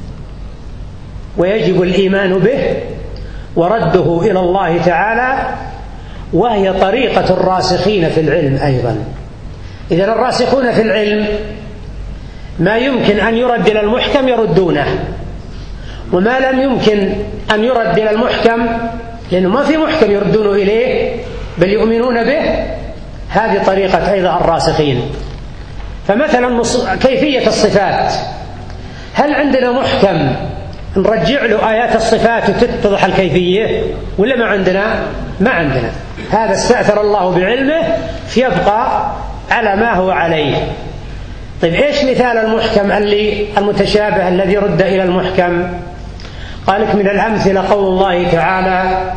ويجب الإيمان به ورده إلى الله تعالى، وهي طريقة الراسخين في العلم أيضا. إذن الراسخون في العلم ما يمكن أن يرد إلى المحكم يردونه، وما لم يمكن أن يرد إلى المحكم، لأنه ما في محكم يردونه إليه بل يؤمنون به، هذه طريقة أيضا الراسخين. فمثلا كيفية الصفات، هل عندنا محكم نرجع له آيات الصفات وتتضح الكيفية، ولا ما عندنا؟ ما عندنا. هذا استأثر الله بعلمه فيبقى على ما هو عليه. طيب إيش مثال المحكم اللي المتشابه الذي رد إلى المحكم؟ قال لك من الأمثلة قول الله تعالى: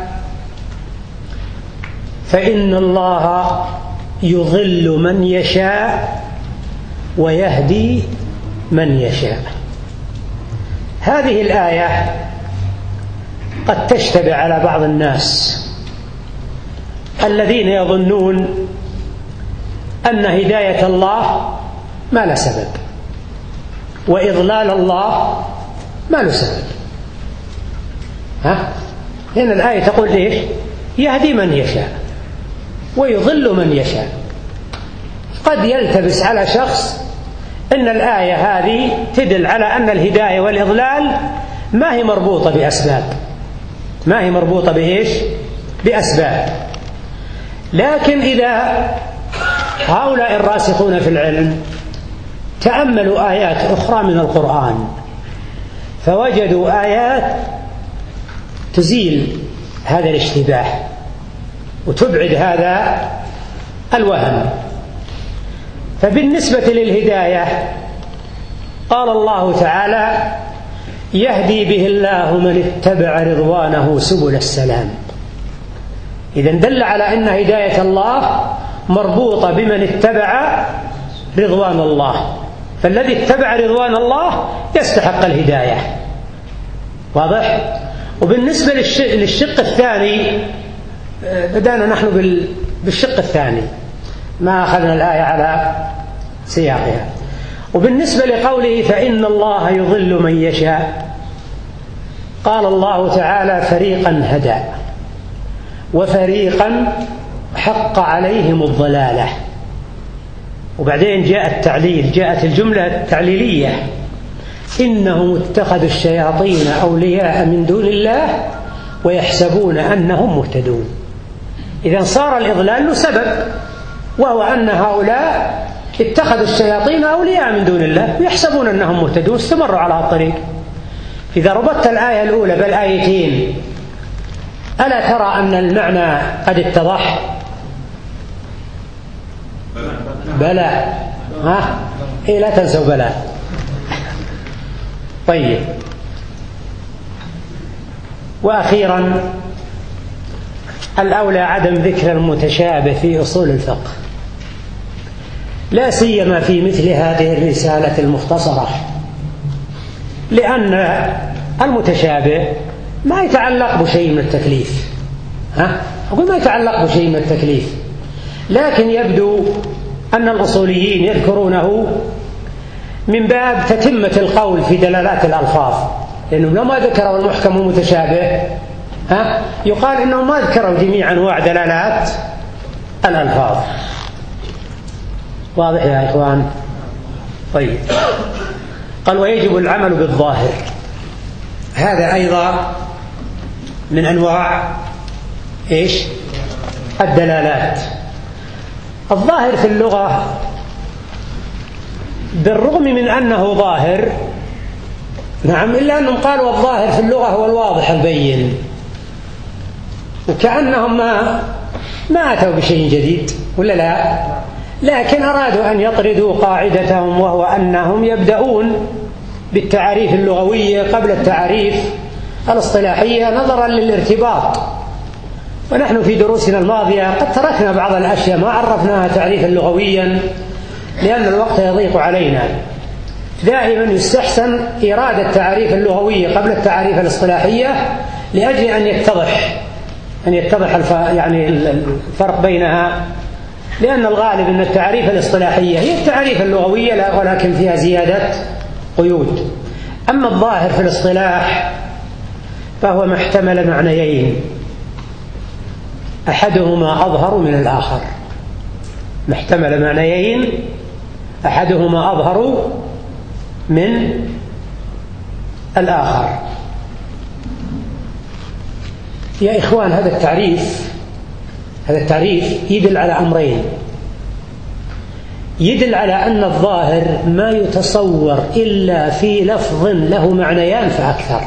فإن الله يضل من يشاء ويهدي من يشاء. هذه الآية قد تشتبه على بعض الناس الذين يظنون أن هداية الله ما له سبب، وإضلال الله ما له سبب. ها؟ هنا الآية تقول إيش؟ يهدي من يشاء ويضل من يشاء. قد يلتبس على شخص أن الآية هذه تدل على أن الهداية والإضلال ما هي مربوطة بأسباب، ما هي مربوطة بإيش؟ بأسباب. لكن إذا هؤلاء الراسخون في العلم تأملوا آيات أخرى من القرآن فوجدوا آيات تزيل هذا الاشتباه وتبعد هذا الوهم. فبالنسبة للهداية قال الله تعالى: يهدي به الله من اتبع رضوانه سبل السلام. إذن دل على أن هداية الله مربوطة بمن اتبع رضوان الله، فالذي اتبع رضوان الله يستحق الهداية. واضح؟ وبالنسبة للشق الثاني بدأنا نحن بالشق الثاني، ما أخذنا الآية على سياقها. وبالنسبة لقوله فإن الله يضل من يشاء، قال الله تعالى: فريقا هدى وفريقا حق عليهم الضلالة. وبعدين جاء التعليل، جاءت الجملة التعليلية: إنهم اتخذوا الشياطين أولياء من دون الله ويحسبون أنهم مهتدون. إذن صار الإضلال له سبب، وهو أن هؤلاء اتخذوا الشياطين أولياء من دون الله ويحسبون أنهم مهتدون، استمروا على الطريق. إذا ربطت الآية الأولى بالآيتين ألا ترى أن المعنى قد اتضح؟ بلى. ها؟ إيه لا تنسوا بلى. طيب، وأخيرا الأولى عدم ذكر المتشابه في أصول الفقه، لا سيما في مثل هذه الرسالة المختصرة، لأن المتشابه ما يتعلق بشيء من التكليف. ها؟ أقول ما يتعلق بشيء من التكليف، لكن يبدو أن الأصوليين يذكرونه من باب تتمة القول في دلالات الألفاظ، لأنهم لما ذكروا المحكم المتشابه ها يقال إنهم ما ذكروا جميع أنواع دلالات الألفاظ. واضح يا إخوان؟ طيب، قال ويجب العمل بالظاهر، هذا أيضا من أنواع إيش؟ الدلالات. الظاهر في اللغة بالرغم من أنه ظاهر، نعم، إلا أنهم قالوا الظاهر في اللغة هو الواضح البين، وكأنهم ما ما أتوا بشيء جديد ولا لا، لكن أرادوا أن يطردوا قاعدتهم، وهو أنهم يبدأون بالتعاريف اللغوية قبل التعاريف الاصطلاحية نظرا للارتباط. ونحن في دروسنا الماضية قد تركنا بعض الأشياء ما عرفناها تعريفا لغويا لأن الوقت يضيق علينا. دائما يستحسن إيراد التعاريف اللغوية قبل التعاريف الاصطلاحية لأجل أن يتضح أن يتضح الف... يعني الفرق بينها، لأن الغالب أن التعاريف الاصطلاحية هي التعاريف اللغوية ولكن فيها زيادة قيود. أما الظاهر في الاصطلاح فهو ما احتمل معنيين أحدهما أظهر من الآخر، ما احتمل معنيين أحدهما أظهر من الآخر. يا إخوان، هذا التعريف هذا التعريف يدل على أمرين. يدل على أن الظاهر ما يتصور إلا في لفظ له معنيان فأكثر.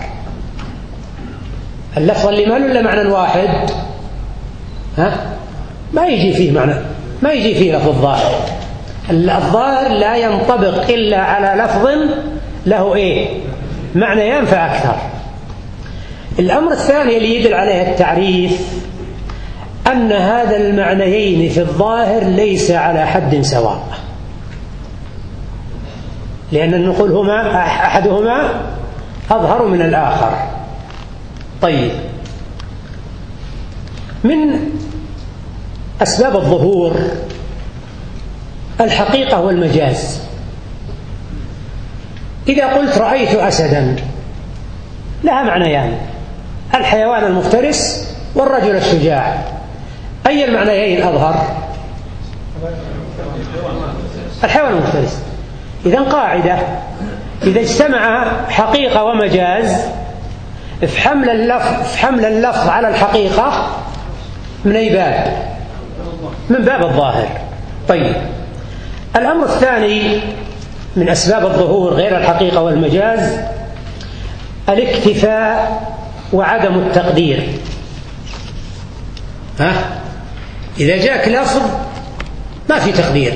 اللفظ اللي ما له إلا معنى واحد ها ما يجي فيه معنى، ما يجي فيه لفظ الظاهر. الظاهر لا ينطبق إلا على لفظ له إيه؟ معنيان فأكثر. الأمر الثاني اللي يدل عليه التعريف أن هذا المعنيين في الظاهر ليس على حد سواء، لأن نقول هما أحدهما أظهر من الآخر. طيب، من أسباب الظهور الحقيقة والمجاز. إذا قلت رأيت أسدا لها معنيان، الحيوان المفترس والرجل الشجاع، أي المعنيين أظهر؟ الحيوان المفترس. إذن قاعدة، إذا اجتمع حقيقة ومجاز فحمل اللفظ, فحمل اللفظ على الحقيقة من أي باب؟ من باب الظاهر. طيب، الأمر الثاني من أسباب الظهور غير الحقيقة والمجاز الاكتفاء وعدم التقدير. ها؟ إذا جاءك لفظ ما في تقدير،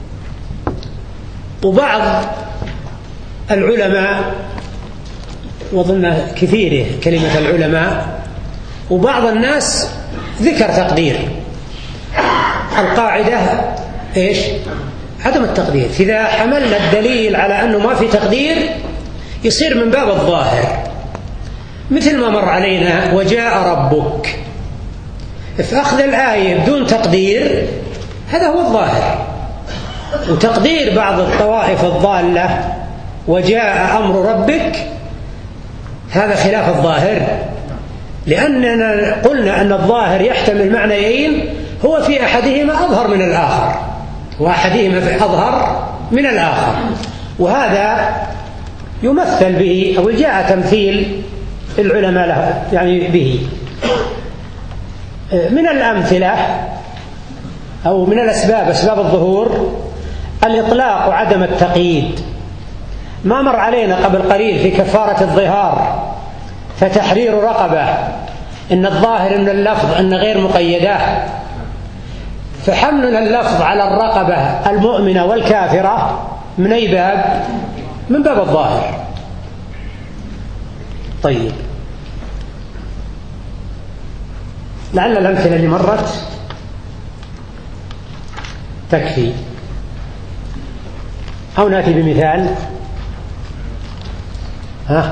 وبعض العلماء وظن كثيره كلمة العلماء وبعض الناس ذكر تقدير. القاعدة إيش؟ عدم التقدير. إذا حملنا الدليل على أنه ما في تقدير يصير من باب الظاهر، مثل ما مر علينا وجاء ربك، فأخذ الآية بدون تقدير هذا هو الظاهر. وتقدير بعض الطوائف الضالة وجاء أمر ربك هذا خلاف الظاهر، لأننا قلنا أن الظاهر يحتمل معنيين، هو في أحدهما أظهر من الآخر وأحدهما في أظهر من الآخر، وهذا يمثل به أو جاء تمثيل العلماء له يعني به. من الأمثلة أو من الأسباب أسباب الظهور الإطلاق وعدم التقييد. ما مر علينا قبل قليل في كفارة الظهار فتحرير رقبة إن الظاهر أن اللفظ أن غير مقيدة، فحملنا اللفظ على الرقبة المؤمنة والكافرة من أي باب؟ من باب الظاهر. طيب، لعل الأمثلة اللي مرت تكفي، أو نأتي بمثال. ها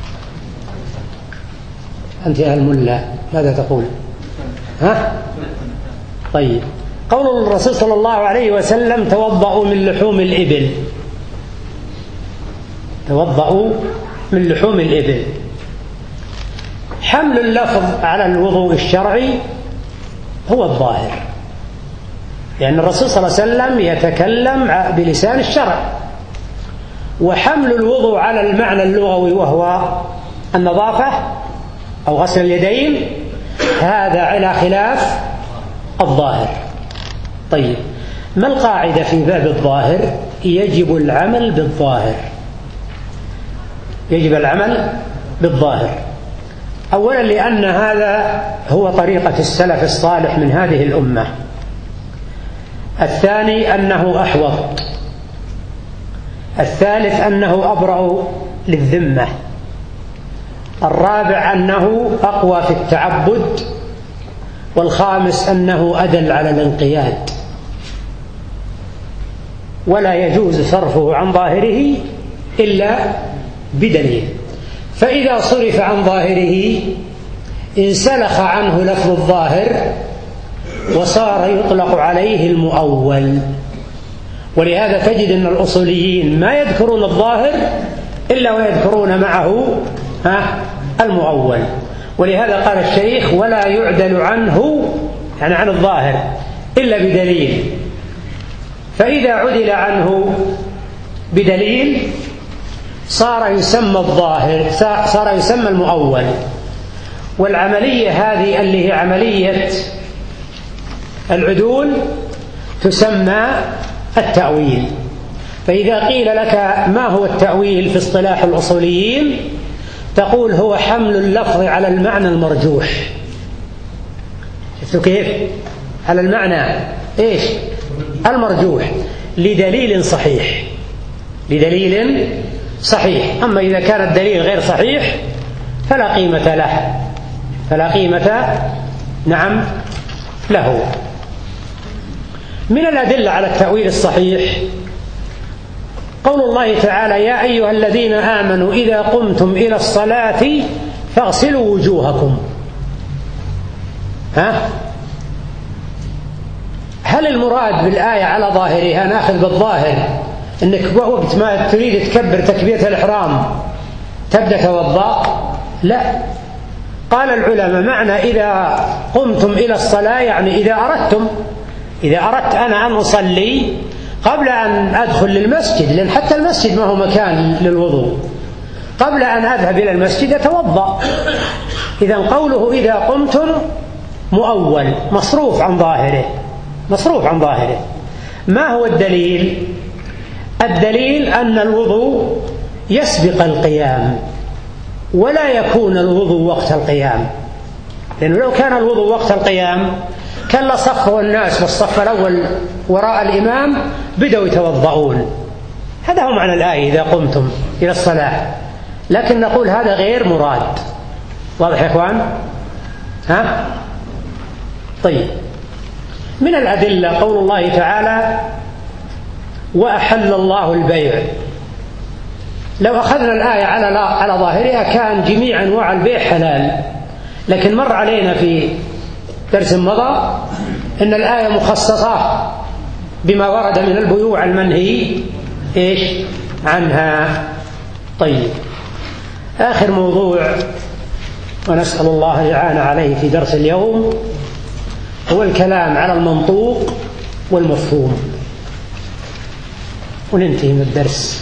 أنت يا الملا ماذا تقول؟ ها طيب، قول الرسول صلى الله عليه وسلم: توضأوا من لحوم الإبل. توضأوا من لحوم الإبل. حمل اللفظ على الوضوء الشرعي هو الظاهر، لأن الرسول صلى الله عليه وسلم يتكلم بلسان الشرع، وحمل الوضوء على المعنى اللغوي وهو النظافة أو غسل اليدين هذا على خلاف الظاهر. طيب، ما القاعدة في باب الظاهر؟ يجب العمل بالظاهر. يجب العمل بالظاهر. أولا لأن هذا هو طريقة السلف الصالح من هذه الأمة. الثاني أنه أحوط. الثالث أنه أبرأ للذمة. الرابع أنه أقوى في التعبد. والخامس أنه أدل على الانقياد، ولا يجوز صرفه عن ظاهره إلا بدليل. فإذا صرف عن ظاهره انسلخ عنه لفظ الظاهر وصار يطلق عليه المؤول. ولهذا تجد أن الأصوليين ما يذكرون الظاهر إلا ويذكرون معه ها المؤول. ولهذا قال الشيخ: ولا يعدل عنه، يعني عن الظاهر، إلا بدليل. فإذا عدل عنه بدليل صار يسمى الظاهر، صار يسمى المؤول. والعملية هذه اللي هي عملية العدول تسمى التأويل. فإذا قيل لك ما هو التأويل في اصطلاح الأصوليين تقول: هو حمل اللفظ على المعنى المرجوح. شفتوا كيف؟ على المعنى إيش؟ المرجوح، لدليل صحيح. لدليل صحيح. أما إذا كان الدليل غير صحيح فلا قيمة له، فلا قيمة نعم له. من الأدلة على التأويل الصحيح قول الله تعالى: يا أيها الذين آمنوا إذا قمتم إلى الصلاة فاغسلوا وجوهكم. ها؟ هل المراد بالآية على ظاهرها نأخذ بالظاهر أنك وقت ما تريد تكبر تكبيرة الإحرام تبدأ توضأ؟ لا. قال العلماء: معنى إذا قمتم إلى الصلاة يعني إذا أردتم، إذا أردت أنا أن أصلي قبل أن أدخل للمسجد، لأن حتى المسجد ما هو مكان للوضوء، قبل أن أذهب إلى المسجد أتوضأ. إذا قوله إذا قمتم مؤول، مصروف عن ظاهره، مصروف عن ظاهره. ما هو الدليل؟ الدليل أن الوضوء يسبق القيام، ولا يكون الوضوء وقت القيام، لأنه لو كان الوضوء وقت القيام كان لصفه الناس بالصف الأول وراء الإمام بدأوا يتوضؤون. هذا هو معنى الآية: إذا قمتم إلى الصلاة. لكن نقول هذا غير مراد. واضح يا إخوان؟ ها؟ طيب، من الأدلة قول الله تعالى: وأحل الله البيع. لو أخذنا الآية على على ظاهرها كان جميع أنواع البيع حلال، لكن مر علينا في درس مضى أن الآية مخصصة بما ورد من البيوع المنهي إيش عنها. طيب، آخر موضوع ونسأل الله الإعانة عليه في درس اليوم هو الكلام على المنطوق والمفهوم، وننتهي من الدرس.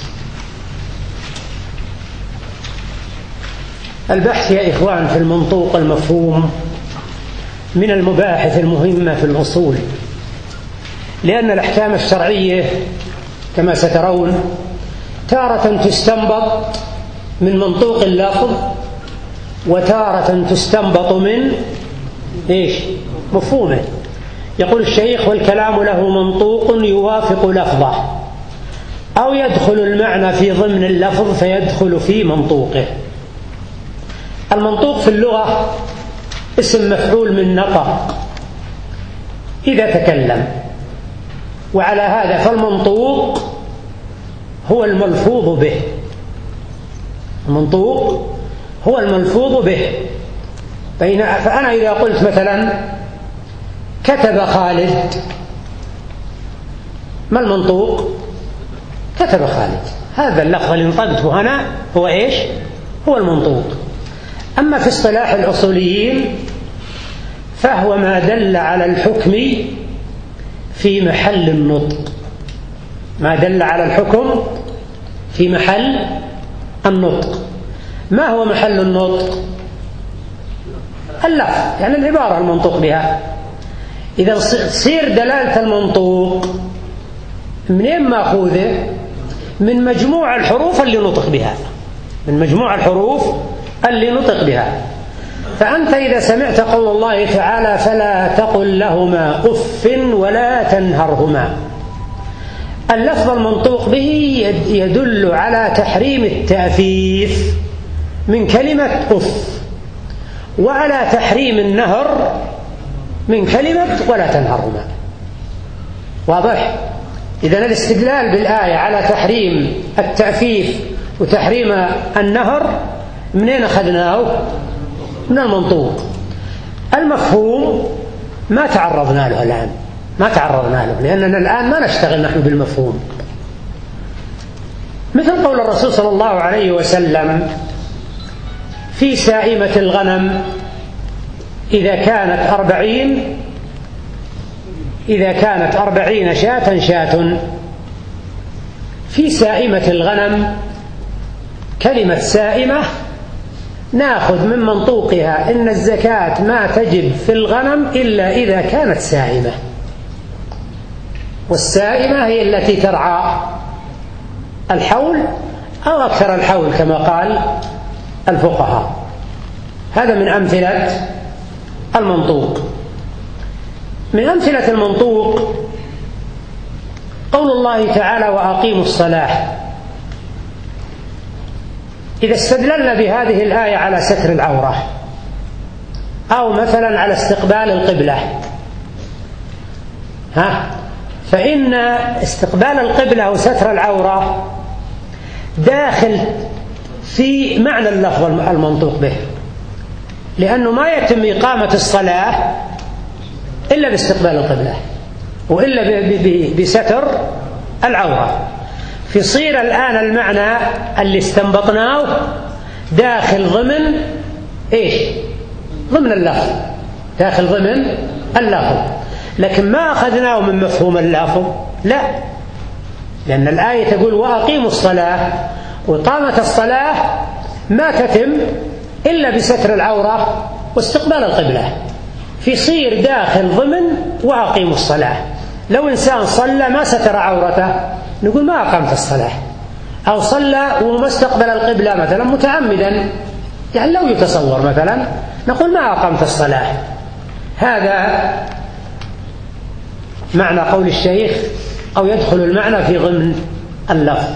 البحث يا إخوان في المنطوق والمفهوم من المباحث المهمة في الأصول، لأن الأحكام الشرعية كما سترون تارة تستنبط من منطوق اللفظ، وتارة تستنبط من إيش؟ مفهومه. يقول الشيخ: والكلام له منطوق يوافق لفظه، أو يدخل المعنى في ضمن اللفظ فيدخل في منطوقه. المنطوق في اللغة اسم مفعول من نطق إذا تكلم، وعلى هذا فالمنطوق هو الملفوظ به. المنطوق هو الملفوظ به. فأنا إذا قلت مثلا كتب خالد، ما المنطوق؟ كتب خالد. هذا اللفظ اللي انطقته أنا هو إيش؟ هو المنطوق. أما في اصطلاح الأصوليين فهو ما دل على الحكم في محل النطق. ما دل على الحكم في محل النطق. ما هو محل النطق؟ اللفظ، يعني العبارة المنطوق بها. إذا تصير دلالة المنطوق منين ماخوذة؟ من مجموع الحروف اللي نطق بها، من مجموع الحروف اللي نطق بها. فأنت إذا سمعت قول الله تعالى: فلا تقل لهما أف ولا تنهرهما، اللفظ المنطوق به يدل على تحريم التأفيف من كلمة أف، وعلى تحريم النهر من كلمة ولا تنهرهما. واضح؟ إذن الاستدلال بالآية على تحريم التأفيف وتحريم النهر منين أخذناه؟ من المنطوق. المفهوم ما تعرضنا له الآن، ما تعرضنا له لأننا الآن ما نشتغل نحن بالمفهوم. مثل قول الرسول صلى الله عليه وسلم في سائمة الغنم إذا كانت أربعين إذا كانت أربعين شاة شاة. في سائمة الغنم كلمة سائمة ناخذ من منطوقها إن الزكاة ما تجب في الغنم إلا إذا كانت سائمة، والسائمة هي التي ترعى الحول أو أكثر الحول كما قال الفقهاء. هذا من أمثلة المنطوق. من أمثلة المنطوق قول الله تعالى: وأقيموا الصلاة. إذا استدللنا بهذه الآية على ستر العورة، أو مثلا على استقبال القبلة، ها فإن استقبال القبلة وستر العورة داخل في معنى اللفظ المنطوق به، لأنه ما يتم إقامة الصلاة إلا باستقبال القبلة وإلا بستر العورة. فيصير الآن المعنى اللي استنبطناه داخل ضمن إيش؟ ضمن اللفظ، داخل ضمن اللفظ، لكن ما أخذناه من مفهوم اللفظ، لا، لأن الآية تقول: وأقيموا الصلاة، وإقامة الصلاة ما تتم إلا بستر العورة واستقبال القبلة، فيصير داخل ضمن وأقيموا الصلاة. لو إنسان صلى ما ستر عورته نقول ما أقامت الصلاة، أو صلى وما استقبل القبلة مثلا متعمدا، يعني لو يتصور مثلا نقول ما أقامت الصلاة. هذا معنى قول الشيخ: أو يدخل المعنى في ضمن اللفظ.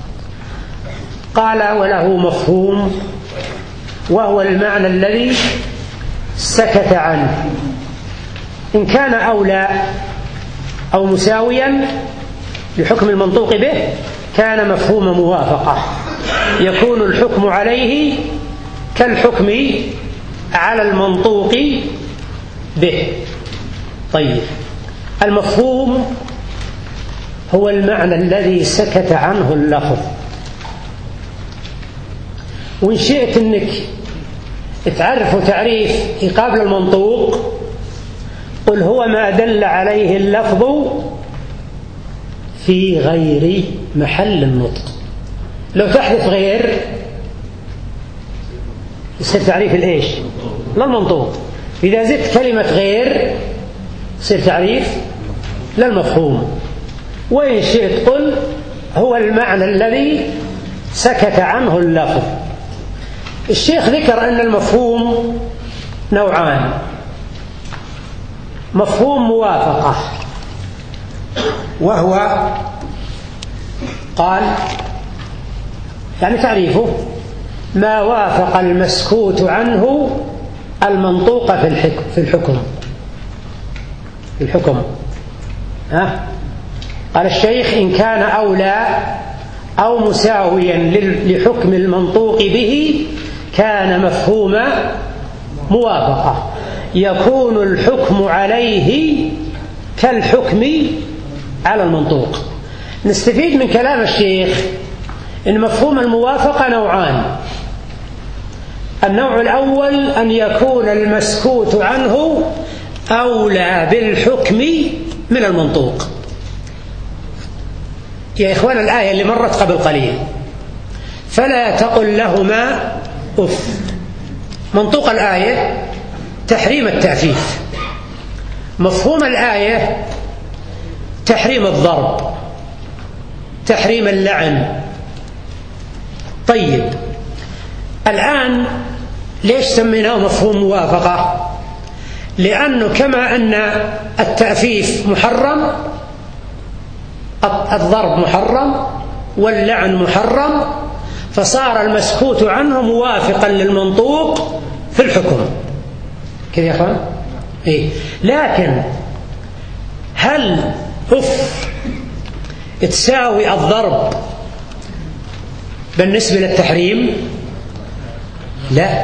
قال: وله مفهوم، وهو المعنى الذي سكت عنه، إن كان أولى أو مساويا لحكم المنطوق به كان مفهوم موافقة، يكون الحكم عليه كالحكم على المنطوق به. طيب، المفهوم هو المعنى الذي سكت عنه اللفظ. وإن شئت أنك تعرف تعريف قبل المنطوق قل: هو ما دل عليه اللفظ في غير محل النطق. لو تحذف غير يصير تعريف الإيش؟ للمنطوق. إذا زدت كلمة غير يصير تعريف للمفهوم. وإن شئت قل: هو المعنى الذي سكت عنه اللفظ. الشيخ ذكر أن المفهوم نوعان: مفهوم موافقة، وهو قال يعني تعريفه ما وافق المسكوت عنه المنطوق في الحكم في الحكم في الحكم ها؟ قال الشيخ: إن كان أولى أو مساويا لحكم المنطوق به كان مفهوم موافقة، يكون الحكم عليه كالحكم على المنطوق. نستفيد من كلام الشيخ إن مفهوم الموافقة نوعان: النوع الأول أن يكون المسكوت عنه أولى بالحكم من المنطوق. يا إخوان، الآية اللي مرت قبل قليل: فلا تقل لهما أف، منطوق الآية تحريم التأفيف، مفهوم الآية تحريم الضرب، تحريم اللعن. طيب، الآن ليش سميناه مفهوم موافقة؟ لأنه كما أن التأفيف محرم، الضرب محرم، واللعن محرم، فصار المسكوت عنه موافقا للمنطوق في الحكم. كيف يا أخوان؟ إيه؟ لكن هل أف تساوي الضرب بالنسبة للتحريم؟ لا.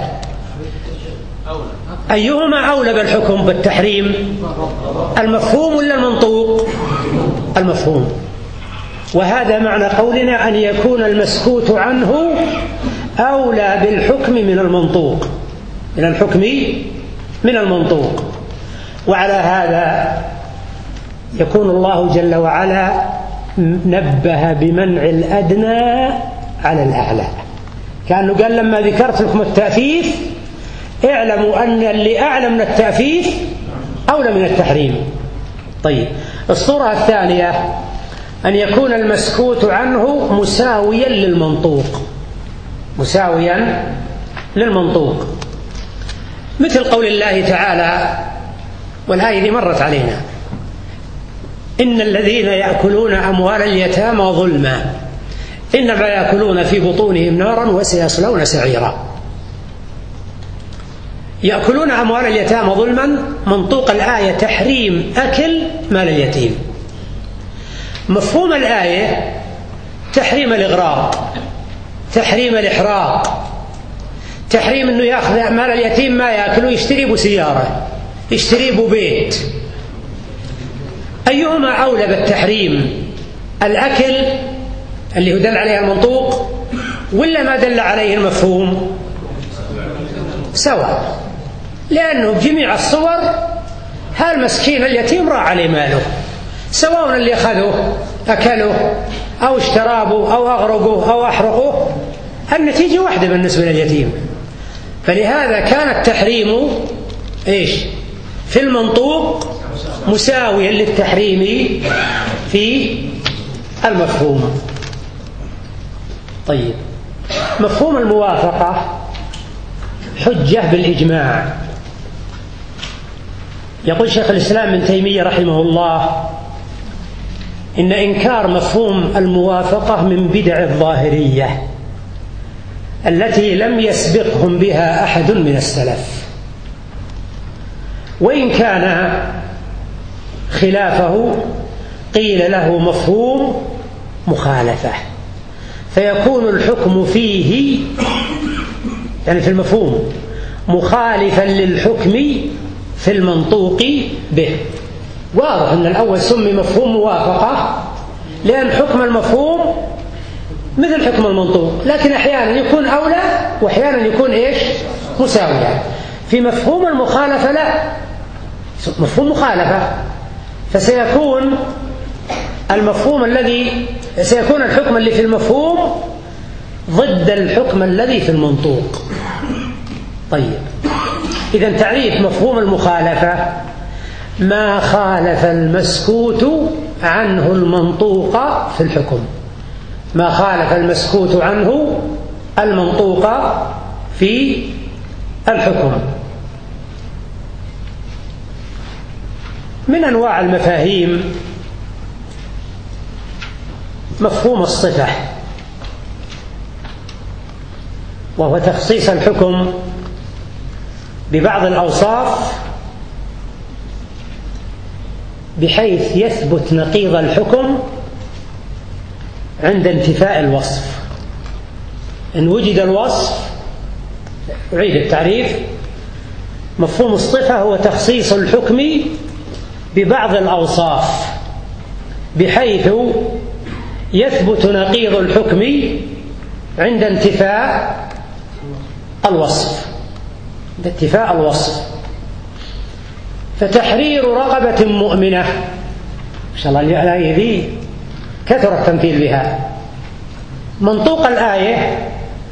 أيهما أولى بالحكم بالتحريم؟ المفهوم ولا المنطوق؟ المفهوم. وهذا معنى قولنا أن يكون المسكوت عنه أولى بالحكم من المنطوق، من الحكم من المنطوق. وعلى هذا يكون الله جل وعلا نبه بمنع الأدنى على الأعلى، كأنه قال: لما ذكرت لكم التأفيف اعلموا أن اللي أعلى من التأفيف أولى من التحريم. طيب، الصورة الثانية أن يكون المسكوت عنه مساويا للمنطوق، مساويا للمنطوق، مثل قول الله تعالى، والآية دي مرت علينا: إن الذين يأكلون أموال اليتامى ظلما إنما يأكلون في بطونهم نارا وسيصلون سعيرا. يأكلون أموال اليتامى ظلما، منطوق الآية تحريم أكل مال اليتيم، مفهوم الآية تحريم الإغراق، تحريم الإحراق، تحريم أنه يأخذ مال اليتيم ما يأكله، يشتري به سيارة، يشتري به بيت. أيهما أولى بالتحريم؟ الأكل اللي هو دل عليه المنطوق ولا ما دل عليه المفهوم؟ سواء، لأنه بجميع الصور هالمسكين اليتيم راح عليه ماله، سواء اللي أخذه أكله أو اشترابه أو أغرقه أو أحرقه، النتيجة واحدة بالنسبة لليتيم. فلهذا كان التحريم إيش؟ في المنطوق مساويا للتحريم في المفهوم. طيب، مفهوم الموافقة حجة بالإجماع. يقول شيخ الإسلام ابن تيمية رحمه الله: إن إنكار مفهوم الموافقة من بدع الظاهرية التي لم يسبقهم بها أحد من السلف، وإن كان خلافه قيل له مفهوم مخالفة، فيكون الحكم فيه يعني في المفهوم مخالفا للحكم في المنطوق به. واضح أن الأول سمي مفهوم موافقة لأن حكم المفهوم مثل حكم المنطوق، لكن أحيانا يكون أولى وأحيانا يكون إيش؟ مساويا. في مفهوم المخالفة لا، مفهوم مخالفة، فسيكون المفهوم الذي سيكون الحكم اللي في المفهوم ضد الحكم الذي في المنطوق. طيب، إذن تعريف مفهوم المخالفة: ما خالف المسكوت عنه المنطوق في الحكم، ما خالف المسكوت عنه المنطوق في الحكم. من أنواع المفاهيم مفهوم الصفة، وهو تخصيص الحكم ببعض الأوصاف بحيث يثبت نقيض الحكم عند انتفاء الوصف. إن وجد الوصف، أعيد التعريف، مفهوم الصفة هو تخصيص الحكم ببعض الأوصاف بحيث يثبت نقيض الحكم عند انتفاء الوصف عند انتفاء الوصف فتحرير رقبة مؤمنة، ما شاء الله الآية ذي كثر التمثيل بها. منطوق الآية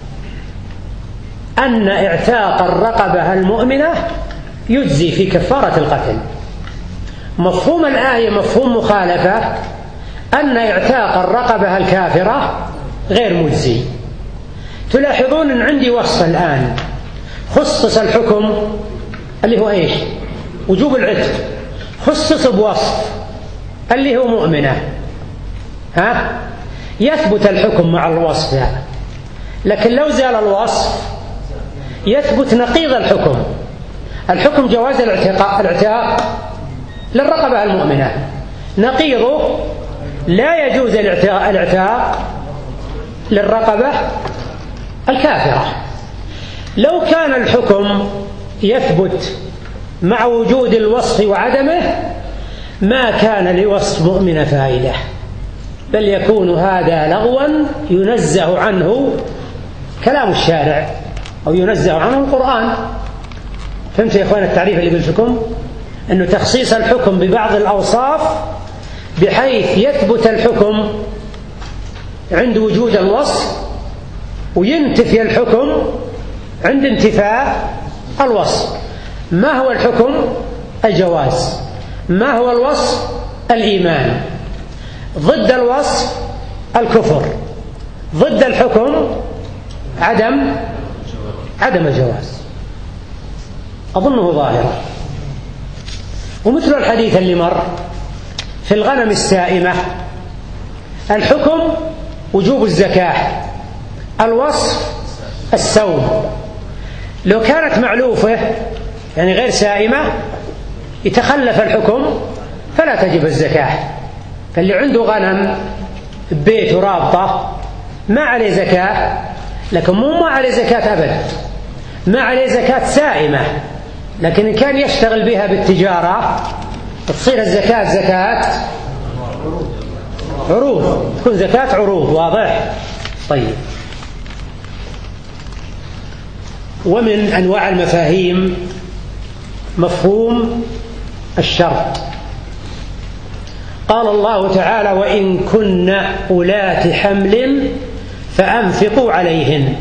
أن اعتاق الرقبة المؤمنة يجزي في كفارة القتل. مفهوم الآية مفهوم مخالفة، أن اعتاق الرقبة الكافرة غير مجزي. تلاحظون أن عندي وصف الآن خصص الحكم اللي هو إيش؟ وجوب العتق، خصص بوصف اللي هو مؤمنة، ها؟ يثبت الحكم مع الوصف ده. لكن لو زال الوصف يثبت نقيض الحكم. الحكم جواز الاعتاق للرقبة المؤمنة، نقيضه لا يجوز الاعتاق للرقبة الكافرة. لو كان الحكم يثبت مع وجود الوصف وعدمه ما كان لوصف مؤمنة فائدة، بل يكون هذا لغوا ينزه عنه كلام الشارع أو ينزه عنه القرآن. فهمت يا إخوان التعريف اللي قلت لكم؟ أنه تخصيص الحكم ببعض الأوصاف بحيث يثبت الحكم عند وجود الوصف وينتفي الحكم عند انتفاء الوصف. ما هو الحكم؟ الجواز. ما هو الوصف؟ الإيمان. ضد الوصف الكفر. ضد الحكم عدم عدم الجواز. أظنه ظاهر. ومثل الحديث اللي مر في الغنم السائمة، الحكم وجوب الزكاة، الوصف السوم. لو كانت معلوفة يعني غير سائمة يتخلف الحكم فلا تجب الزكاة. فاللي عنده غنم ببيته رابطة ما عليه زكاة، لكن مو ما عليه زكاة أبدا، ما عليه زكاة سائمة، لكن إن كان يشتغل بها بالتجارة تصير الزكاة زكاة عروض، تكون زكاة عروض. واضح؟ طيب. ومن أنواع المفاهيم مفهوم الشرط. قال الله تعالى: وإن كن أولات حمل فأنفقوا عليهن.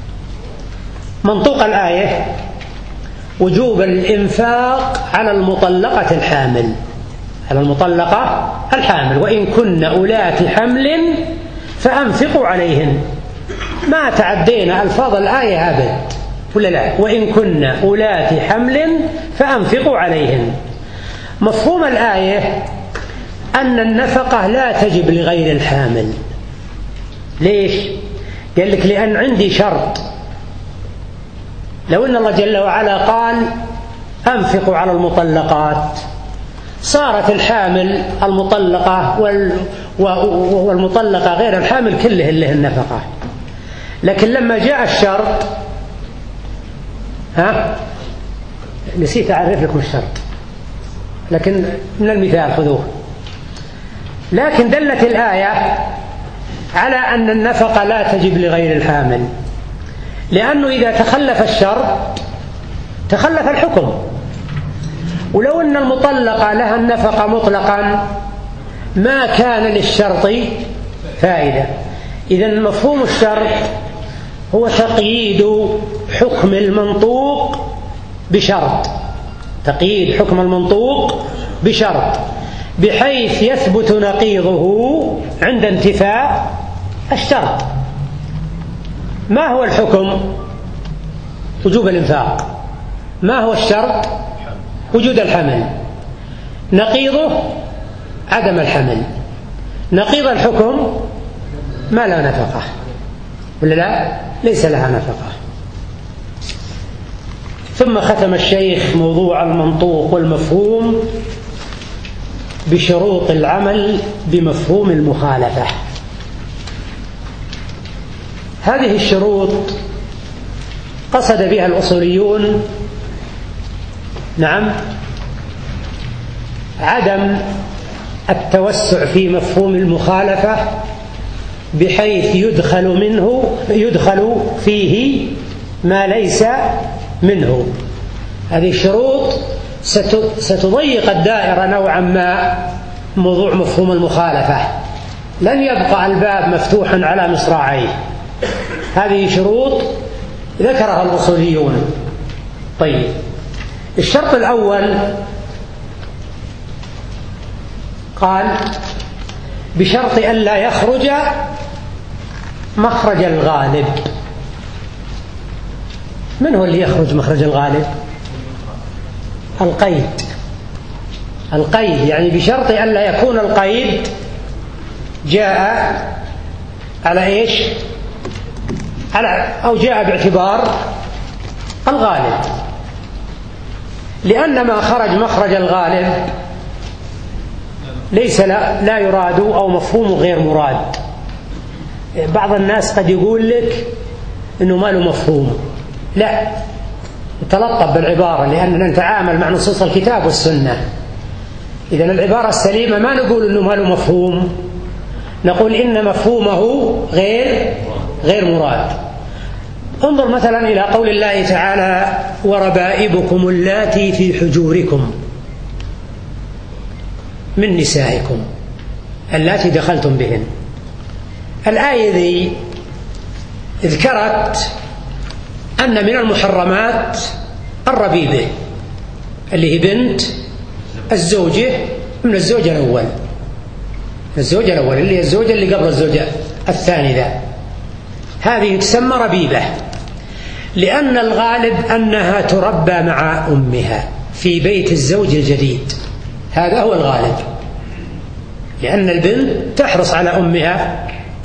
منطوق الآية وجوب الإنفاق على المطلقة الحامل، على المطلقة الحامل. وإن كن أولات حمل فأنفقوا عليهن. ما تعدينا ألفاظ الآية أبدا، ولا لا؟ وإن كن أولات حمل فأنفقوا عليهن. مفهوم الآية أن النفقة لا تجب لغير الحامل. ليش؟ قال لك لأن عندي شرط. لو أن الله جل وعلا قال أنفقوا على المطلقات صارت الحامل المطلقة والمطلقة غير الحامل كلهن له النفقة. لكن لما جاء الشرط، ها نسيت أعرف لكم الشرط، لكن من المثال خذوه. لكن دلت الآية على أن النفقة لا تجب لغير الحامل، لأنه إذا تخلف الشرط تخلف الحكم. ولو أن المطلقة لها النفقة مطلقا ما كان للشرط فائدة. إذن مفهوم الشرط هو تقييد حكم المنطوق بشرط، تقييد حكم المنطوق بشرط بحيث يثبت نقيضه عند انتفاء الشرط. ما هو الحكم؟ وجوب الإنفاق. ما هو الشرط؟ وجود الحمل. نقيضه عدم الحمل. نقيض الحكم ما لا نفقة، ولا لا؟ ليس لها نفقة. ثم ختم الشيخ موضوع المنطوق والمفهوم بشروط العمل بمفهوم المخالفة. هذه الشروط قصد بها الأصوليون نعم عدم التوسع في مفهوم المخالفة بحيث يدخل منه يدخل فيه ما ليس منه. هذه الشروط ستضيق الدائرة نوعا ما موضوع مفهوم المخالفة، لن يبقى الباب مفتوحا على مصراعيه. هذه شروط ذكرها الأصوليون. طيب، الشرط الأول قال بشرط أن لا يخرج مخرج الغالب. من هو اللي يخرج مخرج الغالب؟ القيد. القيد يعني بشرط أن لا يكون القيد جاء على إيش؟ على أو جاء باعتبار الغالب، لأن ما خرج مخرج الغالب ليس لا, لا يراد أو مفهومه غير مراد. بعض الناس قد يقول لك إنه ما له مفهوم. لا، تلطف بالعبارة، لأننا نتعامل مع نصوص الكتاب والسنة. إذن العبارة السليمة ما نقول إنه ما له مفهوم، نقول إن مفهومه غير غير مراد. انظر مثلا إلى قول الله تعالى: وربائبكم اللاتي في حجوركم من نسائكم اللاتي دخلتم بهن. الآية ذي ذكرت أن من المحرمات الربيبة اللي هي بنت الزوجة من الزوج الأول، الزوج الأول اللي هي الزوجة اللي قبل الزوجة الثاني ذا، هذه تسمى ربيبة، لأن الغالب أنها تربى مع أمها في بيت الزوج الجديد. هذا هو الغالب، لأن البنت تحرص على أمها،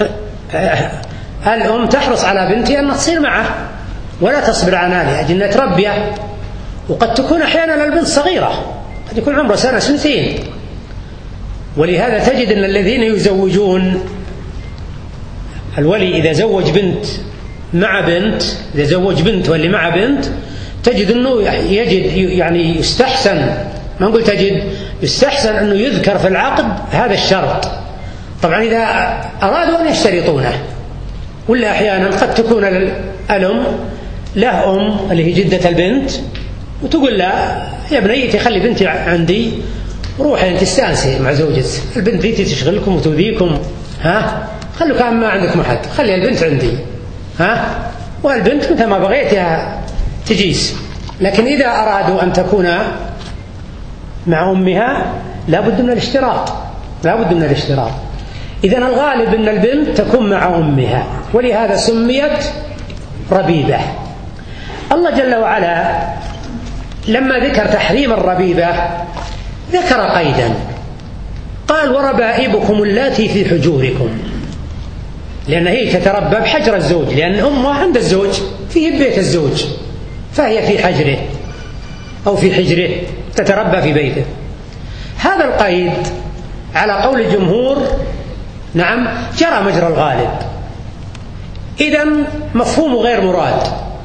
الأم تحرص على بنتها أن تصير معه ولا تصبر عنها لأجل أن تربيه. وقد تكون أحيانا البنت صغيرة، قد يكون عمرها سنة سنتين، ولهذا تجد أن الذين يزوجون الولي إذا زوج بنت مع بنت، إذا زوج بنت واللي مع بنت، تجد أنه يجد يعني يستحسن، ما نقول تجد، يستحسن أنه يذكر في العقد هذا الشرط. طبعا إذا أرادوا أن يشترطونه، ولا أحيانا قد تكون الأم له أم اللي هي جدة البنت وتقول لا يا بنيتي خلي بنتي عندي، روحي أنت استانسي مع زوجك، البنت ذي تشغلكم وتوديكم، ها خلوا كان ما عندكم أحد، خلي البنت عندي، ها والبنت متى ما بغيتها تجيس. لكن إذا أرادوا أن تكون مع أمها لا بد من الاشتراط، لا بد من الاشتراط. إذن الغالب أن البنت تكون مع أمها، ولهذا سميت ربيبة. الله جل وعلا لما ذكر تحريم الربيبة ذكر قيدا، قال: وربائبكم اللاتي في حجوركم، لأن هي تتربى بحجر الزوج، لأن أمها عند الزوج في بيت الزوج، فهي في حجره أو في حجره تتربى في بيته. هذا القيد على قول الجمهور نعم جرى مجرى الغالب، إذن مفهومه غير مراد.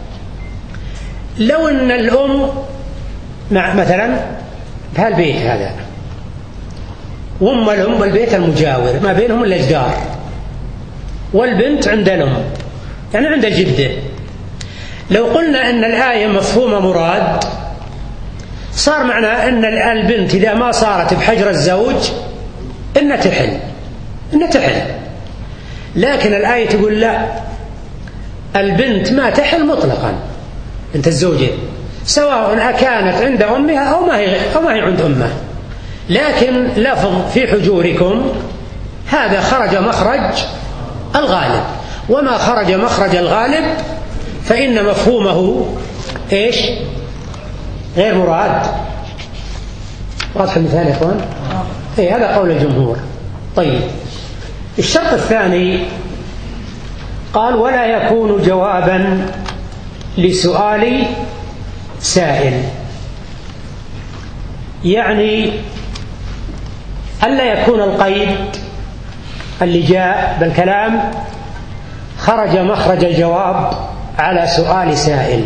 لو أن الأم مع مثلا بهالبيت هذا، وأم الأم والبيت المجاور ما بينهم إلا جدار، والبنت عند الأم يعني عند الجدة، لو قلنا أن الآية مفهومة مراد صار معنى أن البنت إذا ما صارت بحجر الزوج إن تحل إن تحل لكن الآية تقول لا، البنت ما تحل مطلقا، بنت الزوجة سواء كانت عند أمها أو ما هي أو ما هي عند أمها. لكن لفظ في حجوركم هذا خرج مخرج الغالب، وما خرج مخرج الغالب فإن مفهومه إيش؟ غير مراد. واضح المثال يا إخوان؟ إيه هذا قول الجمهور. طيب الشرط الثاني قال ولا يكون جوابا لسؤال سائل، يعني ألا يكون القيد اللي جاء بالكلام خرج مخرج الجواب على سؤال سائل،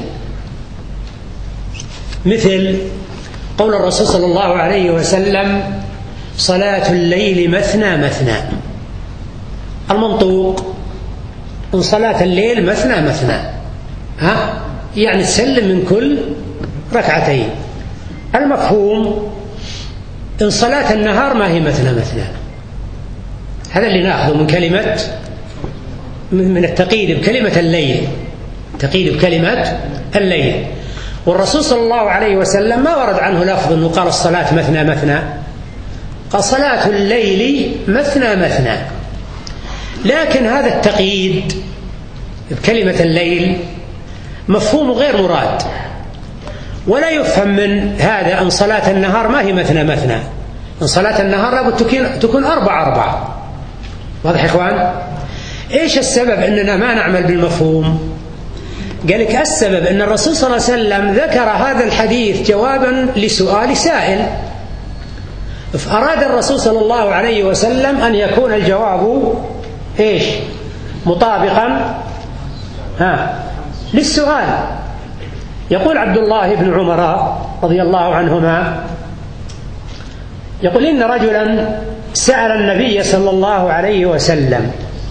مثل قول الرسول صلى الله عليه وسلم صلاة الليل مثنى مثنى. المنطوق إن صلاة الليل مثنى مثنى، ها يعني تسلم من كل ركعتين. المفهوم إن صلاة النهار ما هي مثنى مثنى. هذا اللي نأخذه من كلمة من التقييد بكلمة الليل، تقييد بكلمة الليل. والرسول صلى الله عليه وسلم ما ورد عنه لفظ أنه قال الصلاة مثنى مثنى، قال صلاة الليل مثنى مثنى. لكن هذا التقييد بكلمة الليل مفهوم غير مراد، ولا يفهم من هذا أن صلاة النهار ما هي مثنى مثنى. أن صلاة النهار لابد تكون أربع أربع. واضح يا إخوان؟ إيش السبب أننا ما نعمل بالمفهوم؟ قال لك السبب أن الرسول صلى الله عليه وسلم ذكر هذا الحديث جوابا لسؤال سائل، فأراد الرسول صلى الله عليه وسلم أن يكون الجواب إيش؟ مطابقا ها للسؤال. يقول عبد الله بن عمر رضي الله عنهما يقول إن رجلا سأل النبي صلى الله عليه وسلم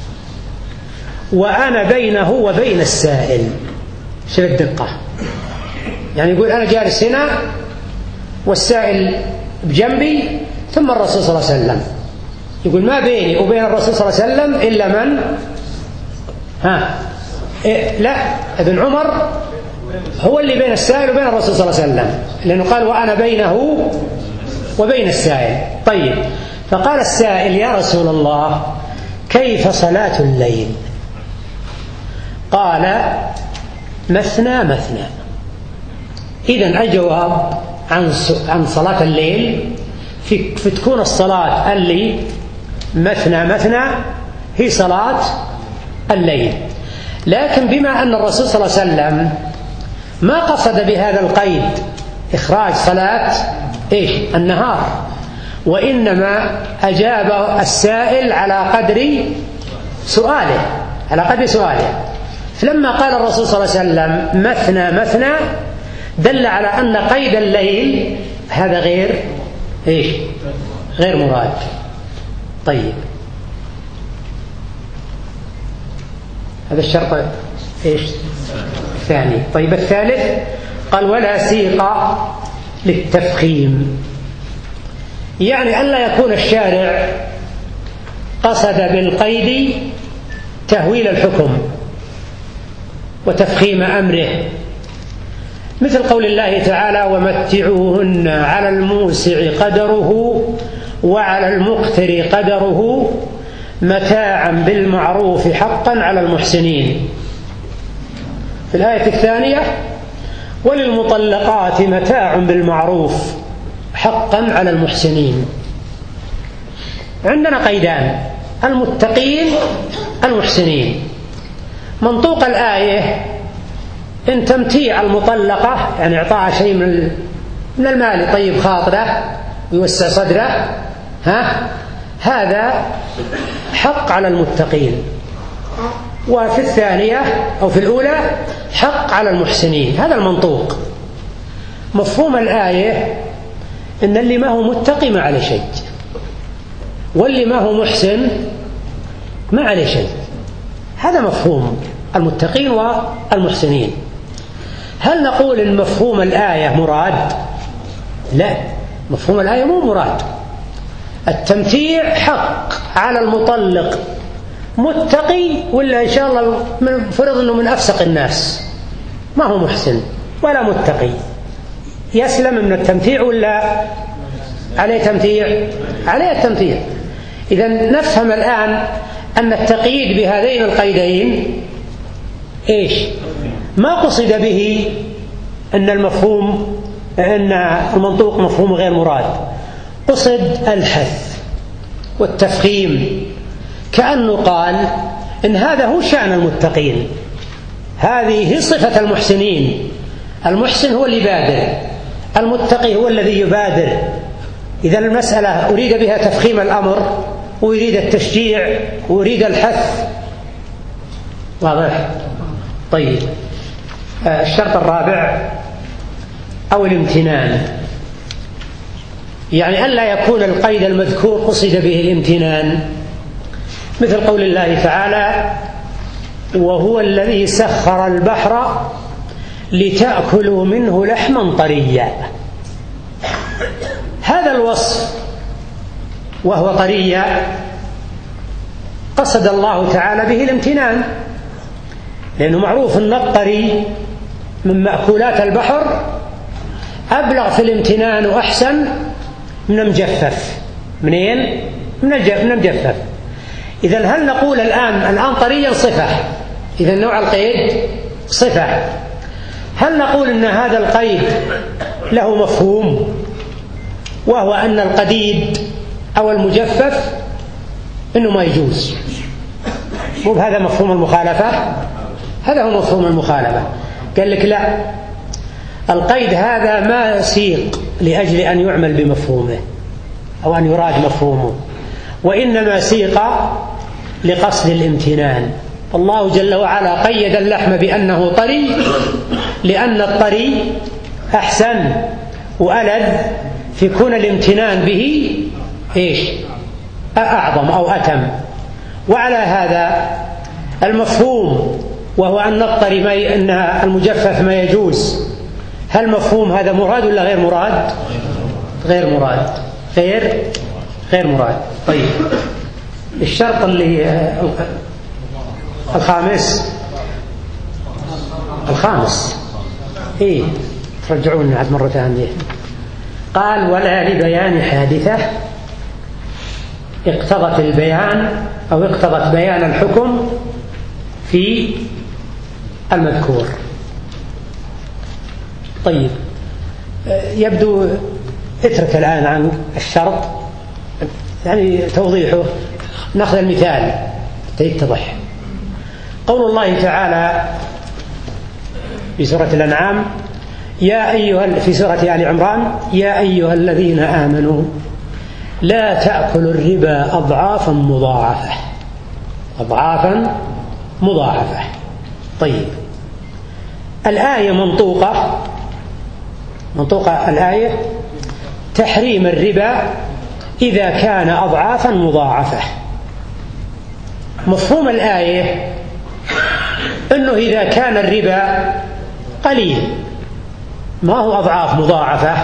وأنا بينه وبين السائل. شوف الدقة، يعني يقول أنا جالس هنا والسائل بجنبي ثم الرسول صلى الله عليه وسلم، يقول ما بيني وبين الرسول صلى الله عليه وسلم إلا من ها إيه لا ابن عمر هو اللي بين السائل وبين الرسول صلى الله عليه وسلم، لأنه قال وأنا بينه وبين السائل. طيب فقال السائل يا رسول الله كيف صلاة الليل؟ قال مثنى مثنى. إذن الجواب عن عن صلاة الليل في, في تكون الصلاة اللي مثنى مثنى هي صلاة الليل. لكن بما أن الرسول صلى الله عليه وسلم ما قصد بهذا القيد إخراج صلاة إيش النهار، وإنما أجاب السائل على قدر سؤاله على قدر سؤاله فلما قال الرسول صلى الله عليه وسلم مثنى مثنى دل على أن قيد الليل هذا غير إيش غير مراد. طيب هذا الشرط إيش الثاني. طيب الثالث قال ولا سيق للتفخيم، يعني أن لا يكون الشارع قصد بالقيد تهويل الحكم وتفخيم أمره، مثل قول الله تعالى ومتعوهن على الموسع قدره وعلى المقتر قدره متاعا بالمعروف حقا على المحسنين. في الآية الثانية وللمطلقات متاع بالمعروف حقا على المحسنين. عندنا قيدان المتقين المحسنين. منطوق الآية إن تمتيع المطلقة يعني إعطاها شيء من من المال طيب خاطره ويوسع صدره ها هذا حق على المتقين، وفي الثانية أو في الأولى حق على المحسنين. هذا المنطوق. مفهوم الآية إن اللي ما هو متقي ما عليه شيء، واللي ما هو محسن ما عليه شيء. هذا مفهوم المتقين والمحسنين. هل نقول إن مفهوم الآية مراد؟ لا، مفهوم الآية مو مراد. التمتيع حق على المطلق متقي ولا إن شاء الله فرض أنه من أفسق الناس ما هو محسن ولا متقي يسلم من التمتيع ولا عليه تمتيع؟ عليه التمتيع. إذن نفهم الآن أن التقييد بهذين القيدين إيش؟ ما قصد به أن المفهوم أن المنطوق مفهوم غير مراد، قصد الحث والتفخيم، كأنه قال إن هذا هو شأن المتقين، هذه صفة المحسنين، المحسن هو اللي يبادر، المتقي هو الذي يبادر. إذا المسألة أريد بها تفخيم الأمر، ويريد التشجيع، ويريد الحث. واضح؟ طيب، الشرط الرابع أو الامتنان، يعني ألا يكون القيد المذكور قصد به الامتنان، مثل قول الله تعالى: وهو الذي سخر البحر لتأكلوا منه لحما طريا. هذا الوصف وهو طريا قصد الله تعالى به الامتنان، لأنه معروف أن الطري من مأكولات البحر أبلغ في الامتنان وأحسن من المجفف. منين؟ من المجفف. إذن هل نقول الآن الآن طريا صفة، إذن نوع القيد صفة، هل نقول أن هذا القيد له مفهوم وهو أن القديد أو المجفف إنه ما يجوز؟ مو بهذا مفهوم المخالفة؟ هذا هو مفهوم المخالفة. قال لك لا، القيد هذا ما سيق لأجل أن يعمل بمفهومه أو أن يراد مفهومه، وإنما سيق لقصد الامتنان. الله جل وعلا قيد اللحم بأنه طري لأن الطري أحسن وألذ، في كون الامتنان به إيش؟ أعظم أو أتم. وعلى هذا المفهوم وهو أن الطري ما ي... أن المجفف ما يجوز، هل مفهوم هذا مراد ولا غير مراد؟ غير مراد، غير غير مراد. طيب، الشرط اللي الخامس الخامس إيه ترجعون عاد مرة ثانية. قال: ولا لبيان حادثة اقتضت البيان أو اقتضت بيان الحكم في المذكور. طيب، يبدو اترك الآن عن الشرط، يعني توضيحه. نأخذ المثال يتضح. قول الله تعالى في سورة الأنعام: يا أيها في سورة آل عمران: يا أيها الذين آمنوا لا تأكلوا الربا أضعافا مضاعفة، أضعافا مضاعفة. طيب، الآية منطوقة منطوقة الآية تحريم الربا إذا كان أضعافا مضاعفة. مفهوم الآية أنه إذا كان الربا قليل ما هو أضعاف مضاعفة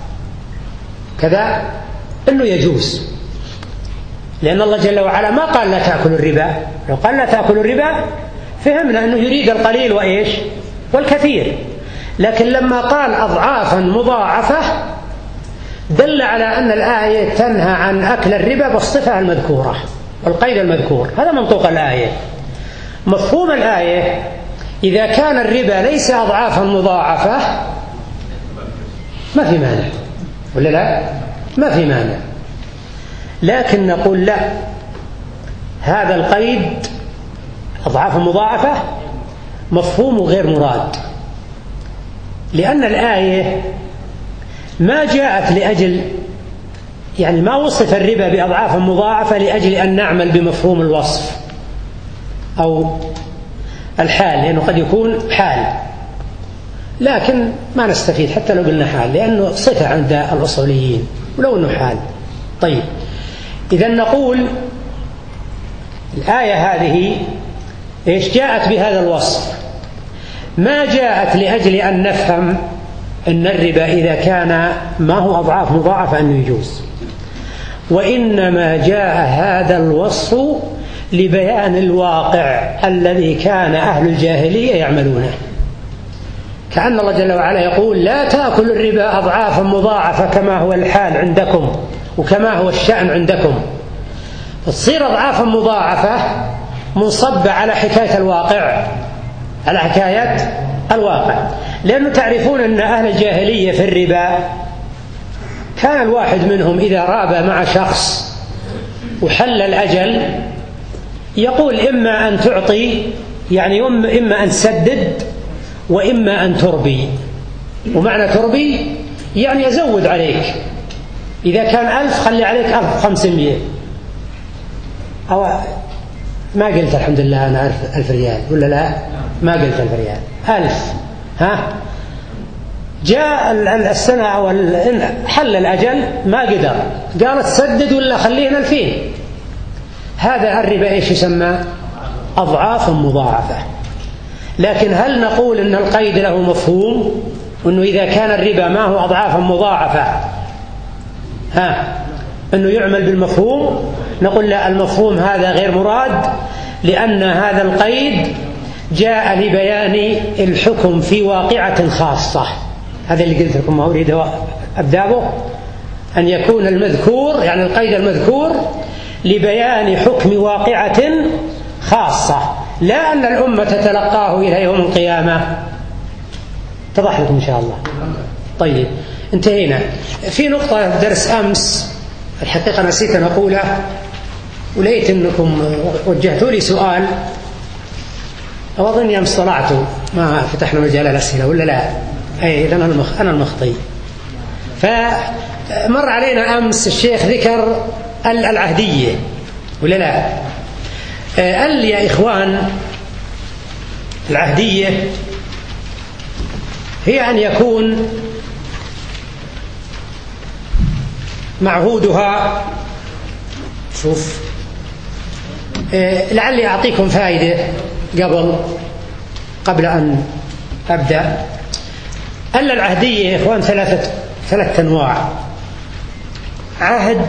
كذا أنه يجوز، لأن الله جل وعلا ما قال لا تأكلوا الربا. لو قال لا تأكلوا الربا فهمنا أنه يريد القليل وإيش والكثير، لكن لما قال أضعافا مضاعفة دل على أن الآية تنهى عن أكل الربا بالصفة المذكورة والقيد المذكور. هذا منطوق الآية. مفهوم الآية: إذا كان الربا ليس أضعافا مضاعفة ما في مانع، ولا لا؟ ما في مانع. لكن نقول لا، هذا القيد أضعافا مضاعفة مفهوم غير مراد، لأن الآية ما جاءت لأجل يعني ما وصف الربا بأضعاف مضاعفة لأجل أن نعمل بمفهوم الوصف أو الحال، لأنه قد يكون حال لكن ما نستفيد حتى لو قلنا حال، لأنه صفة عند الأصوليين ولو أنه حال. طيب، إذا نقول الآية هذه إيش جاءت بهذا الوصف؟ ما جاءت لأجل أن نفهم أن الربا إذا كان ما هو أضعاف مضاعفة أنه يجوز، وإنما جاء هذا الوصف لبيان الواقع الذي كان أهل الجاهلية يعملونه. كأن الله جل وعلا يقول: لا تأكلوا الربا أضعافا مضاعفة كما هو الحال عندكم وكما هو الشأن عندكم، تصير أضعافا مضاعفة منصبة على حكاية الواقع، على حكاية الواقع. لأنه تعرفون أن أهل الجاهلية في الربا كان الواحد منهم إذا رابى مع شخص وحل الأجل يقول إما أن تعطي، يعني إما أن تسدد وإما أن تربي. ومعنى تربي يعني يزود عليك، إذا كان ألف خلي عليك ألف وخمسمائة، أو ما قلت الحمد لله أنا ألف, ألف ريال ولا لا؟ ما قلت ألف ريال، ألف. ها جاء السنة أو حل الأجل ما قدر، قالت سدد ولا خلينا ألفين. هذا الربا إيش يسمى؟ أضعاف مضاعفة. لكن هل نقول أن القيد له مفهوم، وأنه إذا كان الربا ما هو أضعافا مضاعفة ها أنه يعمل بالمفهوم؟ نقول لا، المفهوم هذا غير مراد، لأن هذا القيد جاء لبيان الحكم في واقعة خاصة. هذا اللي قلت لكم ما أريد أبدأ به، أن يكون المذكور يعني القيد المذكور لبيان حكم واقعة خاصة، لا أن الأمة تتلقاه إلى يوم القيامة. اتضح لكم إن شاء الله؟ طيب انتهينا. في نقطة في درس أمس الحقيقة نسيت أن أقولها، وليت أنكم وجهتوا لي سؤال، أو أظن أمس طلعتوا ما فتحنا مجال الأسئلة ولا لا؟ أي إذن أنا المخطئ. فمر علينا أمس الشيخ ذكر العهدية ولا لا؟ قال يا إخوان العهدية هي أن يكون معهودها، شوف لعلي أعطيكم فائدة قبل قبل أن أبدأ. أن العهدية يا إخوان ثلاثة ثلاثة أنواع: عهد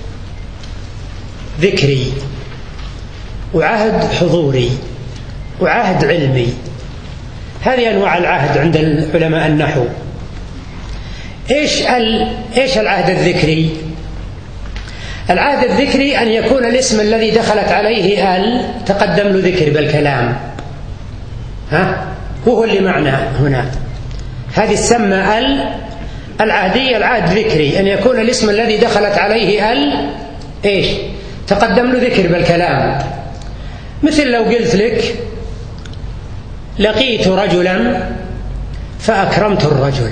ذكري، وعهد حضوري، وعهد علمي. هذه أنواع العهد عند العلماء النحو. إيش إيش العهد الذكري؟ العهد الذكري أن يكون الاسم الذي دخلت عليه ال تقدم له ذكر بالكلام، ها هو اللي معناه هنا. هذه تسمى ال العهدية، العهد ذكري، أن يكون الاسم الذي دخلت عليه ال إيش تقدم له ذكر بالكلام. مثل لو قلت لك لقيت رجلا فأكرمت الرجل،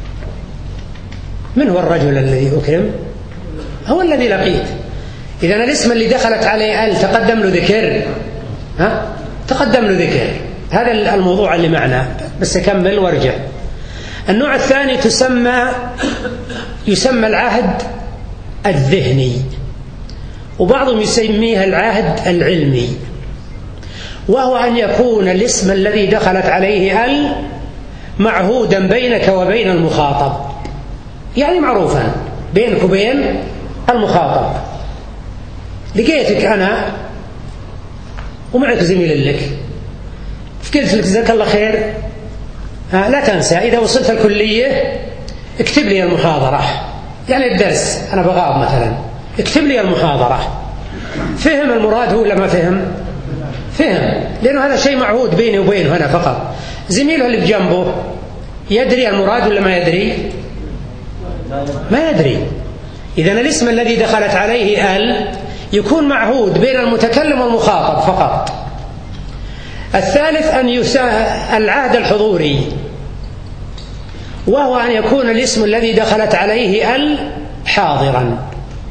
من هو الرجل الذي أكرم؟ هو الذي لقيت. إذن الاسم اللي دخلت عليه ال تقدم له ذكر، ها تقدم له ذكر. هذا الموضوع اللي معنا، بس أكمل وارجع. النوع الثاني تسمى يسمى العهد الذهني، وبعضهم يسميها العهد العلمي، وهو أن يكون الاسم الذي دخلت عليه ال معهودا بينك وبين المخاطب، يعني معروفا بينك وبين المخاطب. لقيتك أنا ومعك زميل لك، قلت لك جزاك الله خير، لا تنسى إذا وصلت الكلية اكتب لي المحاضرة، يعني الدرس أنا بغاب مثلا، اكتب لي المحاضرة. فهم المراد هو ولا ما فهم؟ فهم، لأنه هذا شيء معهود بيني وبينه أنا فقط. زميله اللي بجنبه يدري المراد ولا ما يدري؟ ما يدري. إذن الاسم الذي دخلت عليه ال يكون معهود بين المتكلم والمخاطب فقط. الثالث أن يسا العهد الحضوري، وهو أن يكون الاسم الذي دخلت عليه ال حاضرا.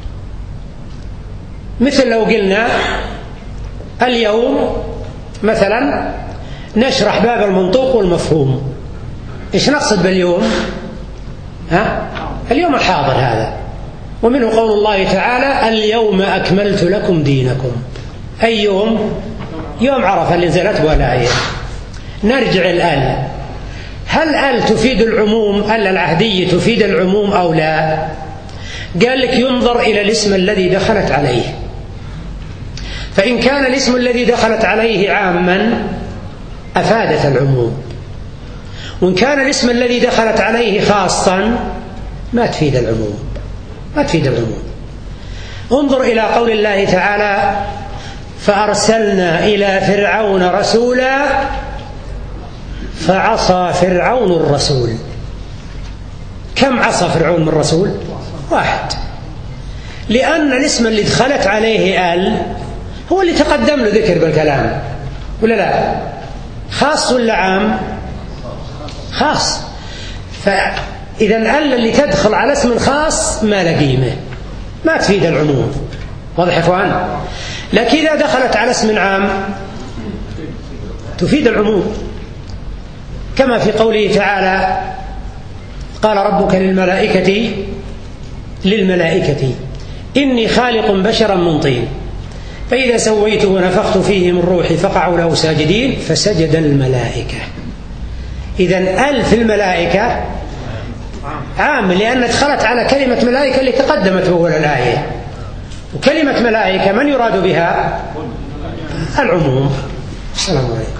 مثل لو قلنا اليوم مثلا نشرح باب المنطوق والمفهوم، إيش نقصد باليوم؟ ها؟ اليوم الحاضر هذا. ومنه قول الله تعالى اليوم أكملت لكم دينكم. أي يوم؟ يوم عرفة اللي نزلت ولا آية. نرجع الآن، هل ال تفيد العموم؟ ال العهدية تفيد العموم أو لا؟ قال لك ينظر إلى الاسم الذي دخلت عليه، فإن كان الاسم الذي دخلت عليه عاما أفادت العموم، وإن كان الاسم الذي دخلت عليه خاصا ما تفيد العموم، ما تفيد العموم. انظر إلى قول الله تعالى فأرسلنا إلى فرعون رسولا فعصى فرعون الرسول. كم عصى فرعون من الرسول؟ واحد. لأن الاسم اللي دخلت عليه آل هو اللي تقدم له ذكر بالكلام، ولا لا؟ خاص ولا عام؟ خاص. فإذا آل اللي تدخل على اسم خاص ما له قيمة، ما تفيد العموم. واضح يا اخوان؟ لكن إذا دخلت على اسم عام تفيد العموم، كما في قوله تعالى: قال ربك للملائكة للملائكة إني خالق بشرا من طين فإذا سويته ونفخت فيه من روحي فقعوا له ساجدين فسجد الملائكة. إذن أل في الملائكة عام، لأن دخلت على كلمة ملائكة اللي تقدمت أول الآية، وكلمة ملائكة من يراد بها؟ العموم. السلام عليكم.